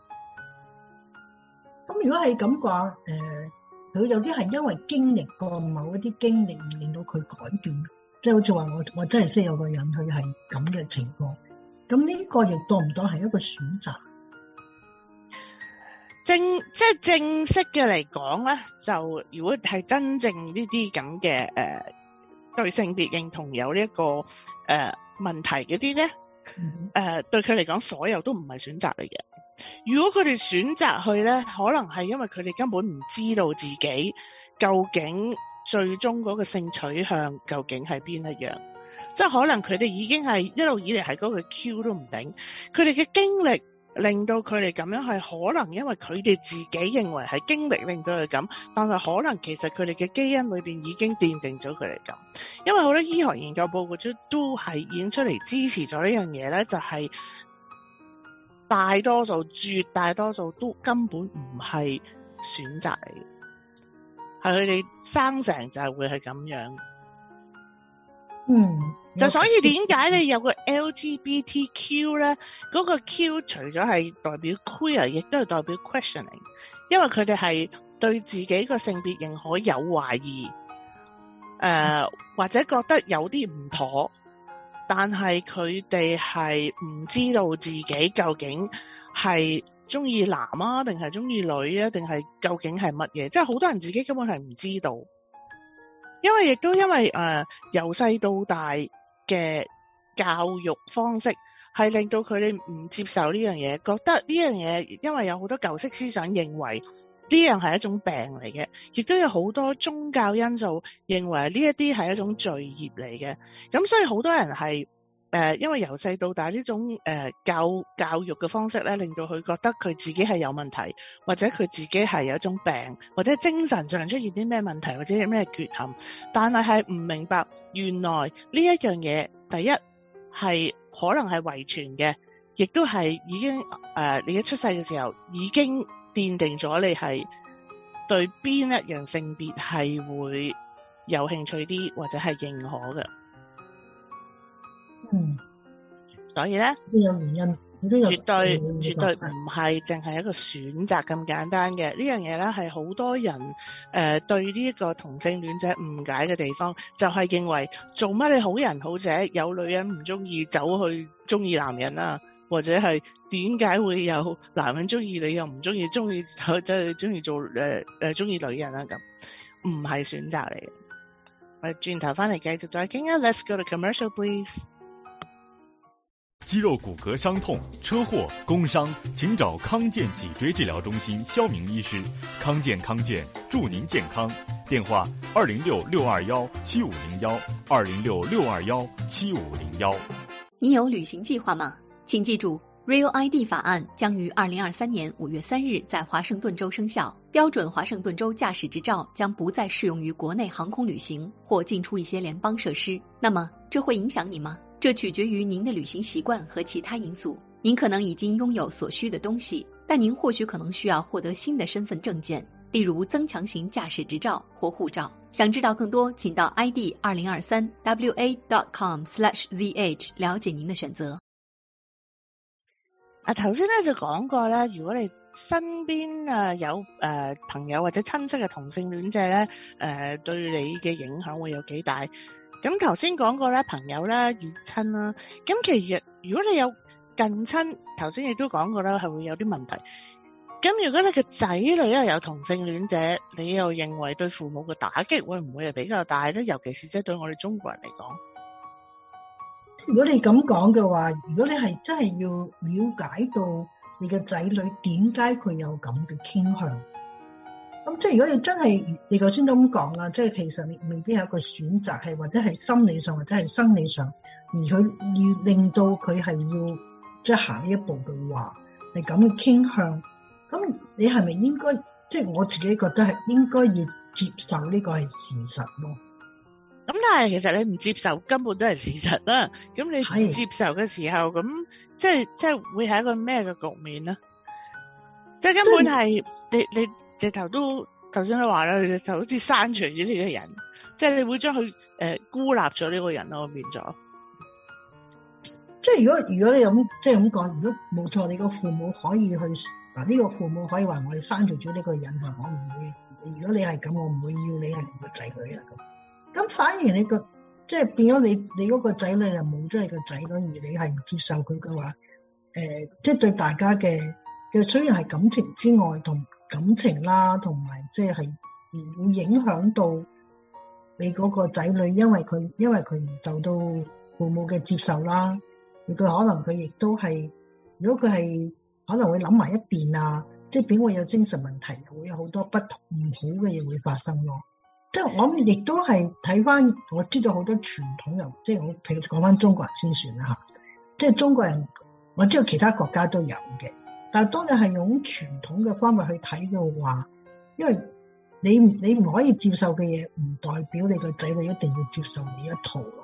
咁如果係咁嘅話，誒、呃、佢有啲係因為經歷過某一啲經歷而令到佢改變，即係好似話我我真係識有個人佢係咁嘅情況，咁呢個亦當唔當係一個選擇？ 正即係正式嘅嚟講咧，就如果係真正呢啲咁嘅誒對性別認同有呢、這、一個誒、呃、問題嗰啲咧，誒、 嗯呃、對佢嚟講所有都唔係選擇嚟嘅。如果佢哋選擇去咧，可能係因為佢哋根本唔知道自己究竟最終嗰個性取向究竟係邊一樣，即係可能佢哋已經係一路以嚟係嗰個 Q 都唔定，佢哋嘅經歷令到佢哋咁樣，係可能因為佢哋自己認為係經歷令到佢咁，但係可能其實佢哋嘅基因裏邊已經奠定咗佢哋咁。因為好多醫學研究報告都都係已經出嚟支持咗呢樣嘢咧，就係、是、大多數絕大多數都根本唔係選擇嚟嘅，係佢哋生成就係會係咁樣。 嗯， 就所以點解你有個 L G B T Q 咧？嗰、那個 Q 除咗係代表 queer， 亦都係代表 questioning， 因為佢哋係對自己個性別認可有懷疑，誒、呃、或者覺得有啲唔妥，但係佢哋係唔知道自己究竟係中意男啊，定係中意女啊，定係究竟係乜嘢？即係好多人自己根本係唔知道。因為亦都因為誒由細到大嘅教育方式係令到佢哋唔接受呢樣嘢，覺得呢樣嘢因為有好多舊式思想認為呢樣係一種病嚟嘅，亦都有好多宗教因素認為呢一啲係一種罪孽嚟嘅。咁所以好多人係誒、呃、因為由細到大呢種誒、呃、教教育嘅方式咧，令到佢覺得佢自己係有問題，或者佢自己係有一種病，或者精神上出現啲咩問題，或者有咩缺陷，但係係唔明白原來呢一樣嘢，第一係可能係遺傳嘅，亦都係已經誒、呃、你一出世嘅時候已經奠定咗你係對邊一樣性別係會有興趣啲，或者係認可嘅。 嗯， 所以咧， 都有原因。 絕對絕對唔係淨係一個選擇咁簡單嘅。呢樣嘢咧係好多人誒、呃、對呢一個同性戀者誤解嘅地方，就係、是、認為做乜你好人好者，有女人唔中意走去中意男人啊，或者係點解會有男人中意你又唔中意，中意即係中意做誒誒中意女人啊，咁唔係選擇嚟嘅。我哋轉頭翻嚟繼續再傾啊 ，Let's go to commercial please。 肌肉骨骼傷痛、車禍、工傷，請找康健脊椎治療中心肖明醫師。康健康健，祝您健康。電話二零六六二幺七五零幺，二零六六二幺七五零幺。 你有旅行計劃嗎？請記住 ，Real I D 法案將於二零二三年五月三日在華盛頓州生效，標準華盛頓州駕駛執照將不再適用於國內航空旅行或進出一些聯邦設施。那麼，這會影響你嗎？這取決於您的旅行習慣和其他因素。您可能已經擁有所需的東西，但您或許可能需要獲得新的身份證件，例如增強型駕駛執照或護照。想知道更多，請到 I D 二零二三 W A dot com slash Z H 了解您的選擇。 啊，頭先咧就講過咧，如果你身邊啊有誒、呃、朋友或者親戚嘅同性戀者咧，誒、呃、對你嘅影響會有幾大？咁頭先講過咧，朋友啦、遠親啦，咁其實如果你有近親，頭先亦都講過啦，係會有啲問題。咁如果你嘅仔女又有同性戀者，你又認為對父母嘅打擊會唔會係比較大咧？尤其是即係對我哋中國人嚟講， 如果你咁講嘅話，如果你係真係要了解到你嘅仔女點解佢有咁嘅傾向。咁即係如果你真係，你頭先都咁講啦，即係其實你未必有一個選擇，係或者係心理上或者係生理上，而佢要令到佢係要即係行呢一步嘅話，係咁嘅傾向。咁你係咪應該，即係我自己覺得係應該要接受呢個係事實咯。 咁但係其實你唔接受根本都係事實啦。咁你唔接受嘅時候，咁即係即係會係一個咩嘅局面呢？即係根本係你你。你直頭都頭先都話啦，就好似刪除咗呢個人，即係你會將佢誒孤立咗呢個人咯，變咗。 即係如果如果你咁即係咁講，如果冇錯，你個父母可以去嗱呢個父母可以話我哋刪除咗呢個人，係我唔會。如果你係咁，我唔會要你係個仔女啊咁。咁反而你個即係變咗你你嗰個仔女就冇咗你個仔女，而你係唔接受佢嘅話，誒、呃、即係對大家嘅嘅雖然係感情之外同。感情啦，同埋即係會影響到你嗰個仔女，因為佢因為佢唔受到父母嘅接受啦，佢可能佢亦都係，如果佢係可能會諗埋一邊啊，即係變會有精神問題，會有好多不同唔好嘅嘢會發生咯。即係我諗亦都係睇翻，我知道好多傳統又即係我譬如講翻中國人先算啦吓，即係中國人我知道其他國家都有嘅。但係當你係用傳統嘅方法去睇嘅話，因為你你唔可以接受嘅嘢，唔代表你個仔女一定要接受你一套咯。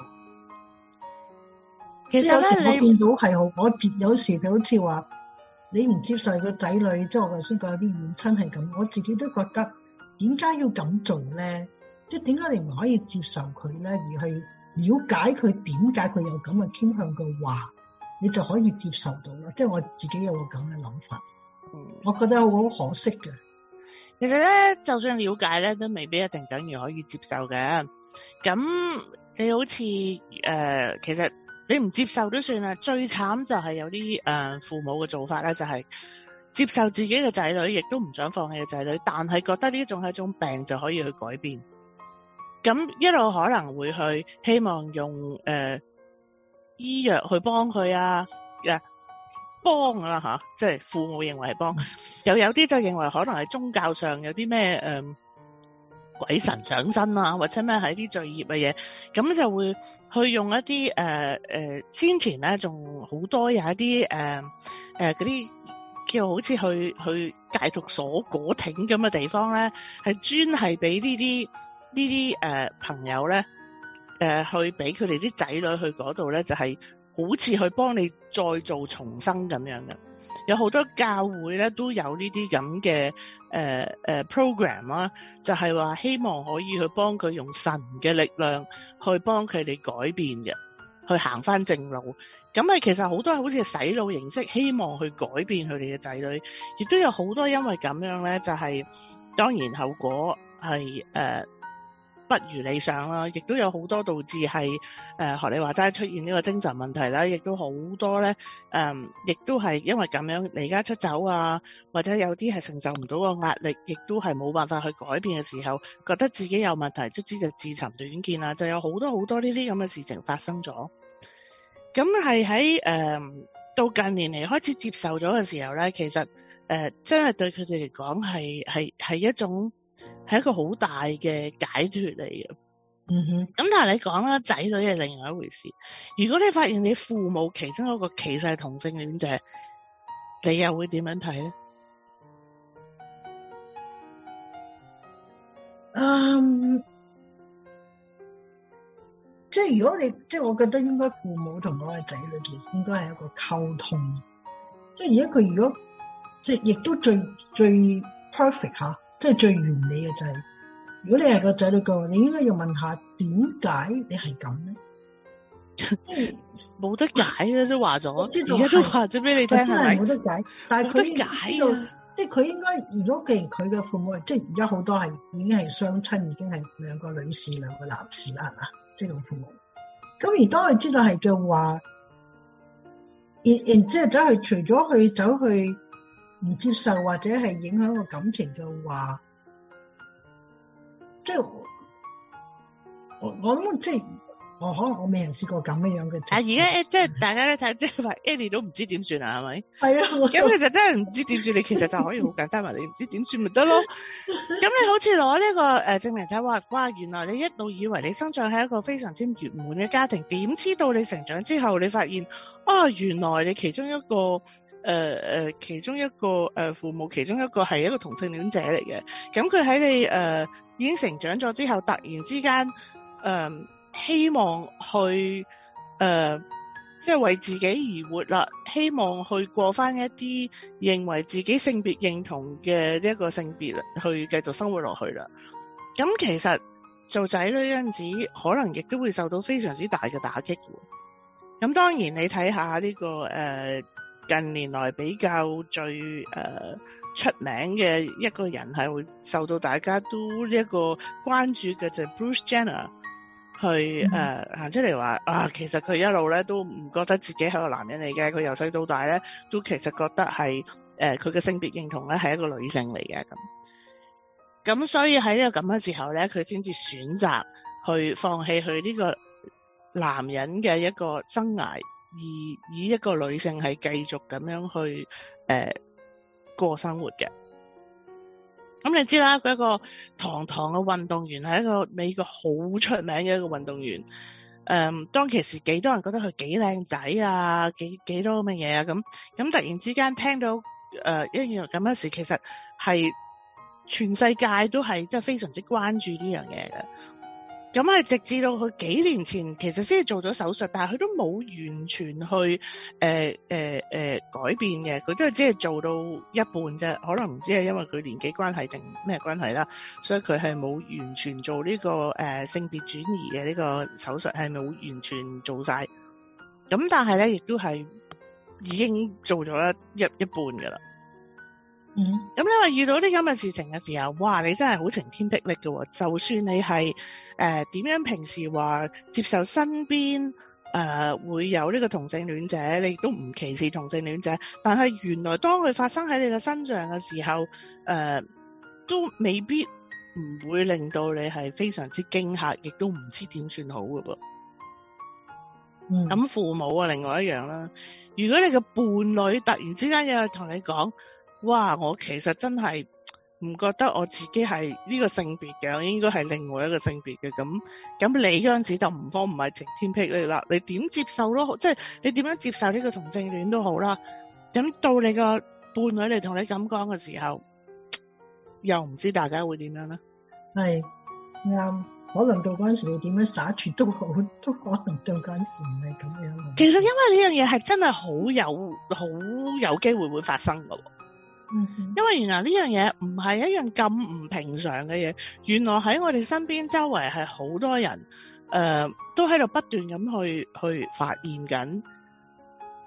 其實咧，我見到係好，我有時佢好似話你唔接受個仔女，即係我頭先講有啲遠親係咁，我自己都覺得點解要咁做咧？即係點解你唔可以接受佢咧，而去了解佢點解佢有咁嘅傾向嘅話？你就可以接受到啦，即係我自己有個咁嘅諗法，嗯，我覺得好可惜嘅。 其實咧，就算了解咧，都未必一定等於可以接受嘅。咁你好似誒、呃，其實你唔接受都算啦。最慘就係有啲誒、呃、父母嘅做法咧，就係、是、接受自己嘅仔女，亦都唔想放棄嘅仔女，但係覺得呢種係一種病就可以去改變。咁一路可能會去希望用誒。呃醫藥去幫佢啊，誒幫啦吓，即係父母認為係幫，又有啲就認為可能係宗教上有啲咩誒鬼神上身啊，或者咩係一啲罪孽嘅嘢，咁就會去用一啲誒誒先前咧仲好多有一啲誒誒嗰啲叫好似去去戒毒所果挺咁嘅地方咧，係專係俾呢啲呢啲誒朋友咧。誒、呃，去俾佢哋啲仔女去嗰度咧，就係、是、好似去幫你再做重生咁樣嘅。有好多教會咧都有呢啲咁嘅誒誒 program 啦，就係話希望可以去幫佢用神嘅力量去幫佢哋改變嘅，去行翻正路。咁咁係其實好多好似洗腦形式，希望去改變佢哋嘅仔女，亦都有好多因為咁樣咧，就係、是、當然後果係誒、呃、不如理想啦，亦都有好多導致係誒學你話齋出現呢個精神問題啦，亦都好多咧誒，亦、呃、都係因為咁樣離家出走啊，或者有啲係承受唔到個壓力，亦都係冇辦法去改變嘅時候，覺得自己有問題，卒之就自尋短見啊，就有好多好多呢啲咁嘅事情發生咗。咁係喺誒到近年嚟開始接受咗嘅時候咧，其實誒、呃、真係對佢哋嚟講係係係一種係一個好大嘅解脫嚟嘅。 嗯哼。咁但係你講啦，仔女係另外一回事。如果你發現你父母其中一個其實係同性戀者，你又會點樣睇咧？ 嗯。即係如果你即係我覺得應該父母同嗰個仔女其實應該係一個溝通，即係而家佢如果即係亦都最最 perfect 吓，即係最完美嘅就係、是，如果你係個仔女嘅話，你應該要問下點解你係咁咧？ 冇得解啦，都話咗， 而家都話咗俾你聽係咪？ 冇得解，但係佢解啊！ 即係佢應該，如果既然佢嘅父母即係而家好多係已經係雙親，已經係兩個女士兩個男士啦，係嘛？即係父母，咁而當佢知道係嘅話，然然之後走去，除咗去走去唔接受或者係影響個感情嘅話，即係我我諗即係我可能我未人試過咁樣樣嘅。 啊，而家即係大家咧睇，即係話 Eddie 都唔知點算啊，係咪？ 係啊。 咁其實真係唔知點算，你其實就可以好簡單話你唔知點算咪得咯。咁你好似攞呢個誒證明睇話，哇！原來你一度以為你生長喺一個非常之圓滿嘅家庭，點知道你成長之後，你發現啊，原來你其中一個誒誒、呃，其中一個誒、呃、父母，其中一個係一個同性戀者嚟嘅。咁佢喺你誒、呃、已經成長咗之後，突然之間誒。呃希望去誒、呃，即係為自己而活啦。希望去過翻一啲認為自己性別認同嘅呢一個性別，去繼續生活落去啦。咁其實做仔女嗰陣時，可能亦都會受到非常之大嘅打擊嘅。咁當然你睇下呢個誒、呃、近年來比較最誒、呃、出名嘅一個人係會受到大家都呢一個關注嘅就係 Bruce Jenner。去誒行、呃、出嚟話啊，其實佢一路咧都唔覺得自己係個男人嚟嘅，佢由細到大咧都其實覺得係誒佢嘅性別認同咧係一個女性嚟嘅咁。咁所以喺呢個咁嘅時候咧，佢先至選擇去放棄佢呢個男人嘅一個生涯，而以一個女性係繼續咁樣去誒、呃、過生活嘅。咁你知啦，佢一個堂堂嘅運動員，係一個美國好出名嘅一個運動員。誒、嗯，當其時幾多人覺得佢幾靚仔啊，幾幾多乜嘢啊咁。咁突然之間聽到誒、呃、一樣咁嘅事，其實係全世界都係即係非常之關注呢樣嘢嘅。咁係直至到佢幾年前，其實先至做咗手術，但係佢都冇完全去誒誒誒改變嘅，佢都係只係做到一半啫。可能唔知係因為佢年紀關係定咩關係啦，所以佢係冇完全做呢、這個誒、呃、性別轉移嘅呢個手術，係冇完全做晒。咁但係咧，亦都係已經做咗一一一半噶啦。嗯，咁你話遇到啲咁嘅事情嘅時候，哇！你真係好晴天霹靂嘅喎。就算你係誒點樣平時話接受身邊誒、呃、會有呢個同性戀者，你亦都唔歧視同性戀者，但係原來當佢發生喺你嘅身上嘅時候，誒、呃、都未必唔會令到你係非常之驚嚇，亦都唔知點算好嘅噃。嗯，咁父母啊，另外一樣啦。如果你嘅伴侶突然之間有人同你講，哇！我其實真係唔覺得我自己係呢個性別嘅，我應該係另外一個性別嘅。咁咁你嗰陣時就唔慌唔係晴天霹靂啦。你點接受咯？即係你點樣接受呢個同性戀都好啦。咁到你個伴侶嚟同你咁講嘅時候，又唔知大家會點樣咧？係啱，可能到嗰陣時你點樣灑脫都好，都可能到嗰陣時唔係咁樣。其實因為呢樣嘢係真係好有好有機會會發生㗎。嗯、因為原來呢樣嘢唔係一樣咁唔平常嘅嘢，原來喺我哋身邊周圍係好多人誒、呃、都喺度不斷咁去去發現緊，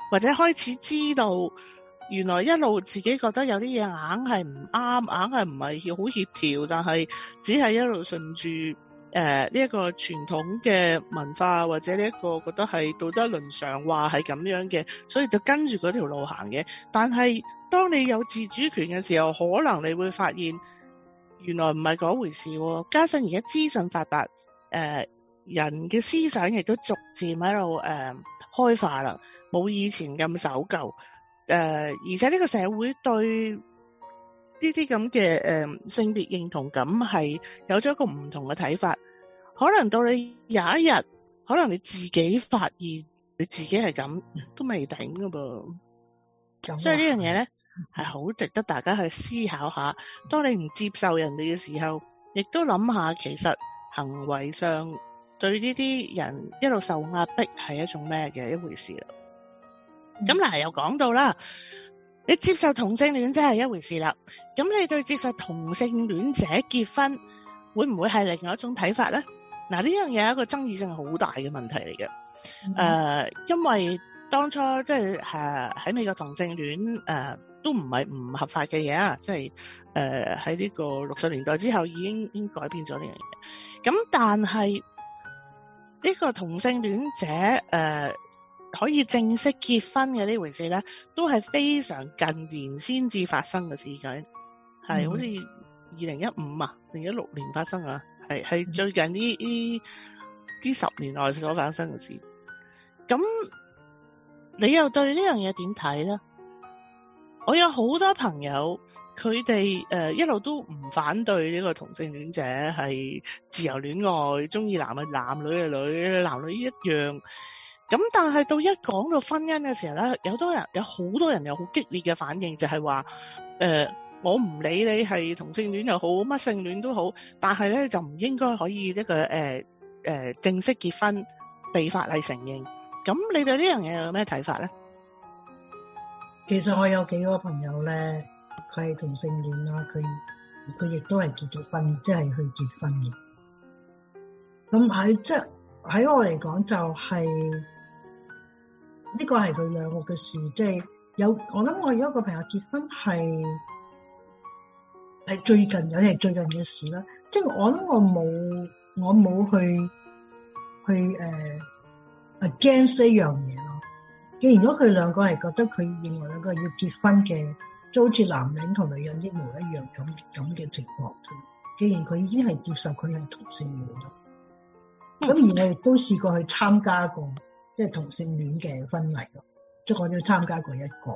或者開始知道原來一路自己覺得有啲嘢硬係唔啱，硬係唔係好協調，但係只係一路順住誒呢一個傳統嘅文化，或者呢一個覺得係道德倫常話係咁樣嘅，所以就跟住嗰條路行嘅。但係當你有自主權嘅時候，可能你會發現原來唔係嗰回事喎。加上而家資訊發達，誒、呃、人嘅思想亦都逐漸喺度誒開化啦，冇以前咁守舊。誒、呃、而且呢個社會對呢啲咁嘅誒性別認同感係有咗一個唔同嘅睇法，可能到你有一日，可能你自己發現你自己係咁都未定噶噃。所以呢樣嘢咧係好值得大家去思考下。當你唔接受人哋嘅時候，亦都諗下其實行為上對呢啲人一路受壓迫係一種咩嘅一回事啦。咁嗱、嗯、又講到啦。你接受同性戀者係一回事啦，咁你對接受同性戀者結婚會唔會係另外一種睇法呢？嗱，呢樣嘢係一個爭議性好大嘅問題嚟嘅。誒、嗯呃，因為當初即係誒喺美國同性戀誒、呃、都唔係唔合法嘅嘢啊，即係誒喺呢個六十年代之後已經已經改變咗呢樣嘢。咁但係呢個同性戀者誒。呃可以正式結婚嘅呢回事咧，都係非常近年先至發生嘅事情，係、嗯、好似二零一五啊，定一六年發生啊，係係最近呢呢呢十年內所發生嘅事。咁你又對呢樣嘢點睇咧？我有好多朋友，佢哋誒一路都唔反對呢個同性戀者係自由戀愛，中意男嘅男，女嘅女，男女一樣。咁但係到一講到婚姻嘅時候咧，有多人有好多人有好激烈嘅反應，就係話誒我唔理你係同性戀又好，乜性戀都好，但係咧就唔應該可以一個誒誒、呃、正式結婚被法例承認。咁你對呢樣嘢有咩睇法咧？ 其實我有幾個朋友咧，佢係同性戀啦，佢佢亦都係結咗婚，即係去結婚嘅。咁喺即係喺我嚟講就係。呢個係佢兩個嘅事，即係有我諗我有一個朋友結婚係係最近有啲係最近嘅事啦。即係我諗我冇我冇去去誒、uh, against 呢樣嘢咯。既然如果佢兩個係覺得佢認為兩個要結婚嘅，就好似男人同女人一模一樣咁咁嘅情況。既然佢已經係接受佢係同性戀咯，咁、嗯、而我亦都試過去參加過。即係同性戀嘅婚禮咯，即係我都參加過一個。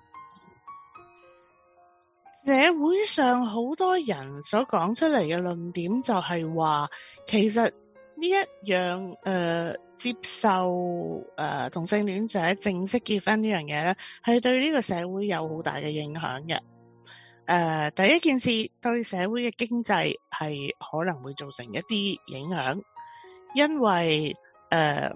社會上好多人所講出嚟嘅論點就係話，其實呢一樣誒、呃、接受誒、呃、同性戀者正式結婚呢樣嘢咧，係對呢個社會有好大嘅影響嘅。誒、呃，第一件事對社會嘅經濟係可能會造成一啲影響，因為誒。呃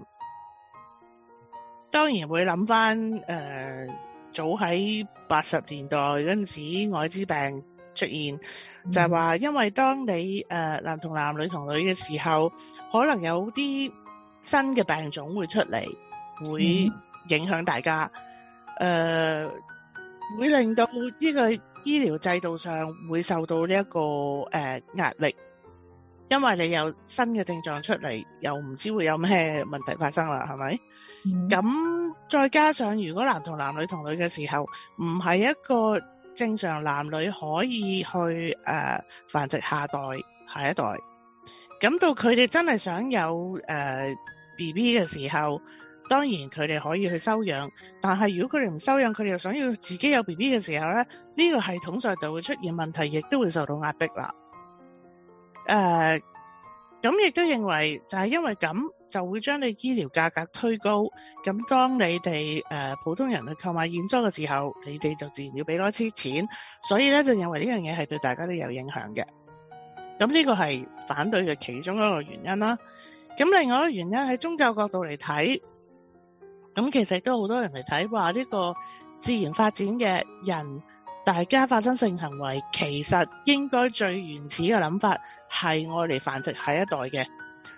當然會諗翻誒，早喺八十年代嗰陣時，愛滋病出現，嗯、就係話因為當你誒、呃、男同男女同女嘅時候，可能有啲新嘅病種會出嚟，會影響大家，誒、嗯呃、會令到呢個醫療制度上會受到呢、這、一個誒、呃、壓力，因為你有新嘅症狀出嚟，又唔知會有咩問題發生啦，係咪？咁、嗯、再加上如果男同男女同女嘅時候，唔係一個正常男女可以去誒、呃、繁殖下代下一代，咁到佢哋真係想有誒、呃、B B 嘅時候，當然佢哋可以去收養，但係如果佢哋唔收養，佢哋又想要自己有 B B 嘅時候咧，呢、呢個系統上就會出現問題，亦都會受到壓迫啦。誒、呃，咁亦都認為就係因為咁。就會將你醫療價格推高，咁當你哋誒、呃、普通人去購買驗收嘅時候，你哋就自然要俾多啲錢，所以咧就認為呢樣嘢係對大家都有影響嘅。咁呢個係反對嘅其中一個原因啦。咁另外一個原因喺宗教角度嚟睇，咁其實都好多人嚟睇話呢個自然發展嘅人，大家發生性行為，其實應該最原始嘅諗法係愛嚟繁殖下一代嘅。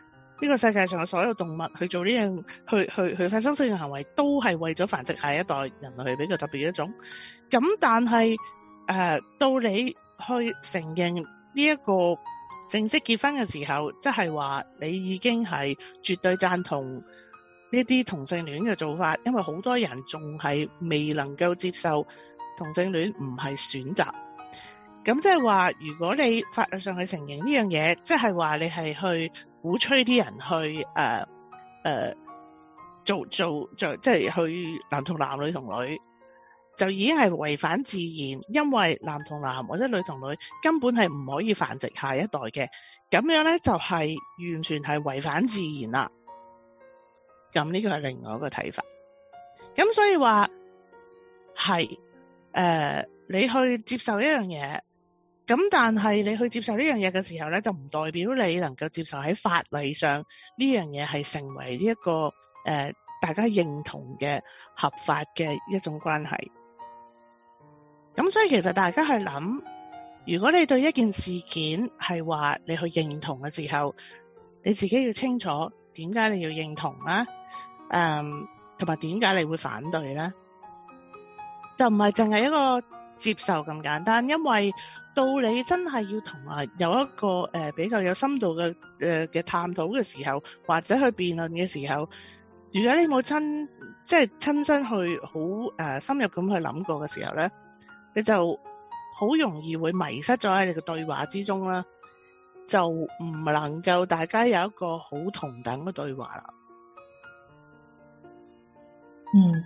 呢個世界上嘅所有動物去做呢樣，去去去發生性嘅行為，都係為咗繁殖下一代，人類係比較特別嘅一種。咁但係誒、呃，到你去承認呢一個正式結婚嘅時候，即係話你已經係絕對贊同呢啲同性戀嘅做法，因為好多人仲係未能夠接受同性戀唔係選擇。咁即係話，如果你法律上去承認呢樣嘢，即係話你係去鼓吹啲人去誒誒、呃呃、做做做，即係去男同男女同女，就已經係違反自然，因為男同男或者女同女根本係唔可以繁殖下一代嘅，咁樣咧就係完全係違反自然啦。咁呢個係另外一個睇法。咁所以話係誒，你去接受一樣嘢。咁但係你去接受呢樣嘢嘅時候咧，就唔代表你能夠接受喺法例上呢樣嘢係成為呢、這、一個誒、呃、大家認同嘅合法嘅一種關係。咁所以其實大家去諗，如果你對一件事件係話你去認同嘅時候，你自己要清楚點解你要認同啦，誒同埋點解你會反對咧？就唔係淨係一個接受咁簡單，因為到你真係要同啊有一個誒、呃、比較有深度嘅誒嘅探討嘅時候，或者去辯論嘅時候，如果你冇親即係親身去好誒、呃、深入咁去諗過嘅時候咧，你就好容易會迷失咗喺你嘅對話之中啦，就唔能夠大家有一個好同等嘅對話啦。 嗯，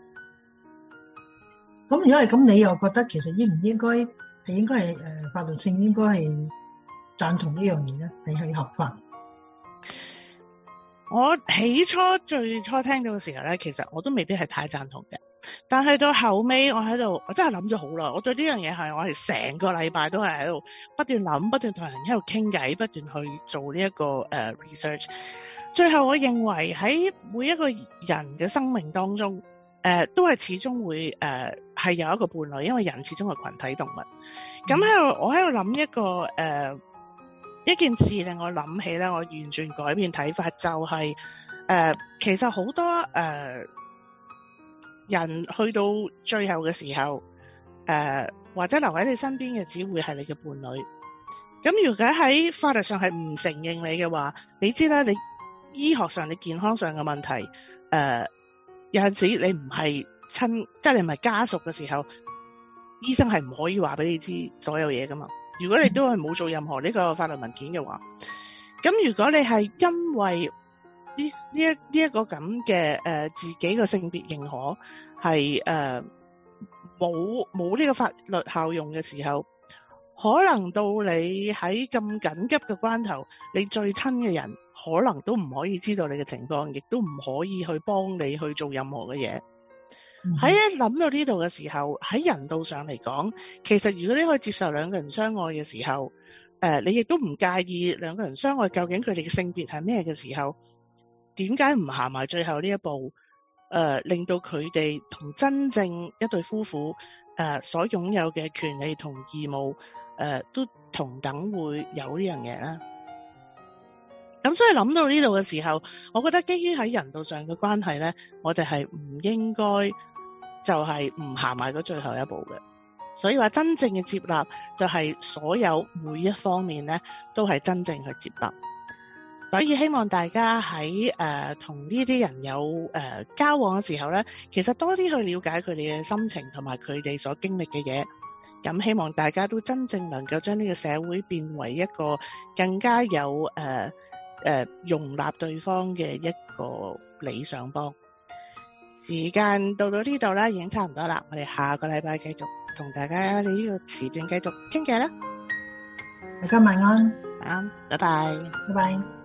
咁如果係咁，你又覺得其實應唔應該？係應該係誒、呃、法律性應該係贊同呢樣嘢咧，係係合法。 我起初最初聽到嘅時候咧，其實我都未必係太贊同嘅。但係到後尾我喺度，我真係諗咗好耐。我對呢樣嘢係我係成個禮拜都係喺度不斷諗，不斷同人喺度傾偈，不斷去做呢、這、一個誒、uh, research。最後我認為喺每一個人嘅生命當中，誒、呃，都係始終會誒係、呃、有一個伴侶，因為人始終係群體動物。咁喺度，我喺度諗一個誒、呃、一件事令我諗起咧，我完全改變睇法，就係、是、誒、呃、其實好多誒、呃、人去到最後嘅時候，誒、呃、或者留喺你身邊嘅只會係你嘅伴侶。咁如果喺法律上係唔承認你嘅話，你知啦，你醫學上你健康上嘅問題，誒、呃。有陣時你唔係親，即係你唔係家屬嘅時候，醫生係唔可以話俾你知所有嘢噶嘛。如果你都係冇做任何呢個法律文件嘅話，咁如果你係因為呢呢一呢一個咁嘅誒自己嘅性別認可係誒冇冇呢個法律效用嘅時候，可能到你喺咁緊急嘅關頭，你最親嘅人可能都唔可以知道你嘅情況，亦都唔可以去幫你去做任何嘅嘢。喺一諗到呢度嘅時候，喺人道上嚟講，其實如果你可以接受兩個人相愛嘅時候，誒、呃，你亦都唔介意兩個人相愛究竟佢哋嘅性別係咩嘅時候，點解唔行埋最後呢一步？誒、呃，令到佢哋同真正一對夫婦誒、呃、所擁有嘅權利同義務誒、呃、都同等會有呢樣嘢啦。咁所以諗到呢度嘅時候，我覺得基於喺人道上嘅關係咧，我哋係唔應該就係唔行埋嗰最後一步嘅。所以話真正嘅接納就係所有每一方面咧都係真正去接納。所以希望大家喺誒同呢啲人有誒、呃、交往嘅時候咧，其實多啲去了解佢哋嘅心情同埋佢哋所經歷嘅嘢。咁希望大家都真正能夠將呢個社會變為一個更加有誒。呃誒、呃，容納對方嘅一個理想邦。時間到到呢度啦，已經差唔多啦。我哋下個禮拜繼續同大家喺呢個時段繼續傾偈啦。 大家晚安， 晚安，拜拜， 拜拜。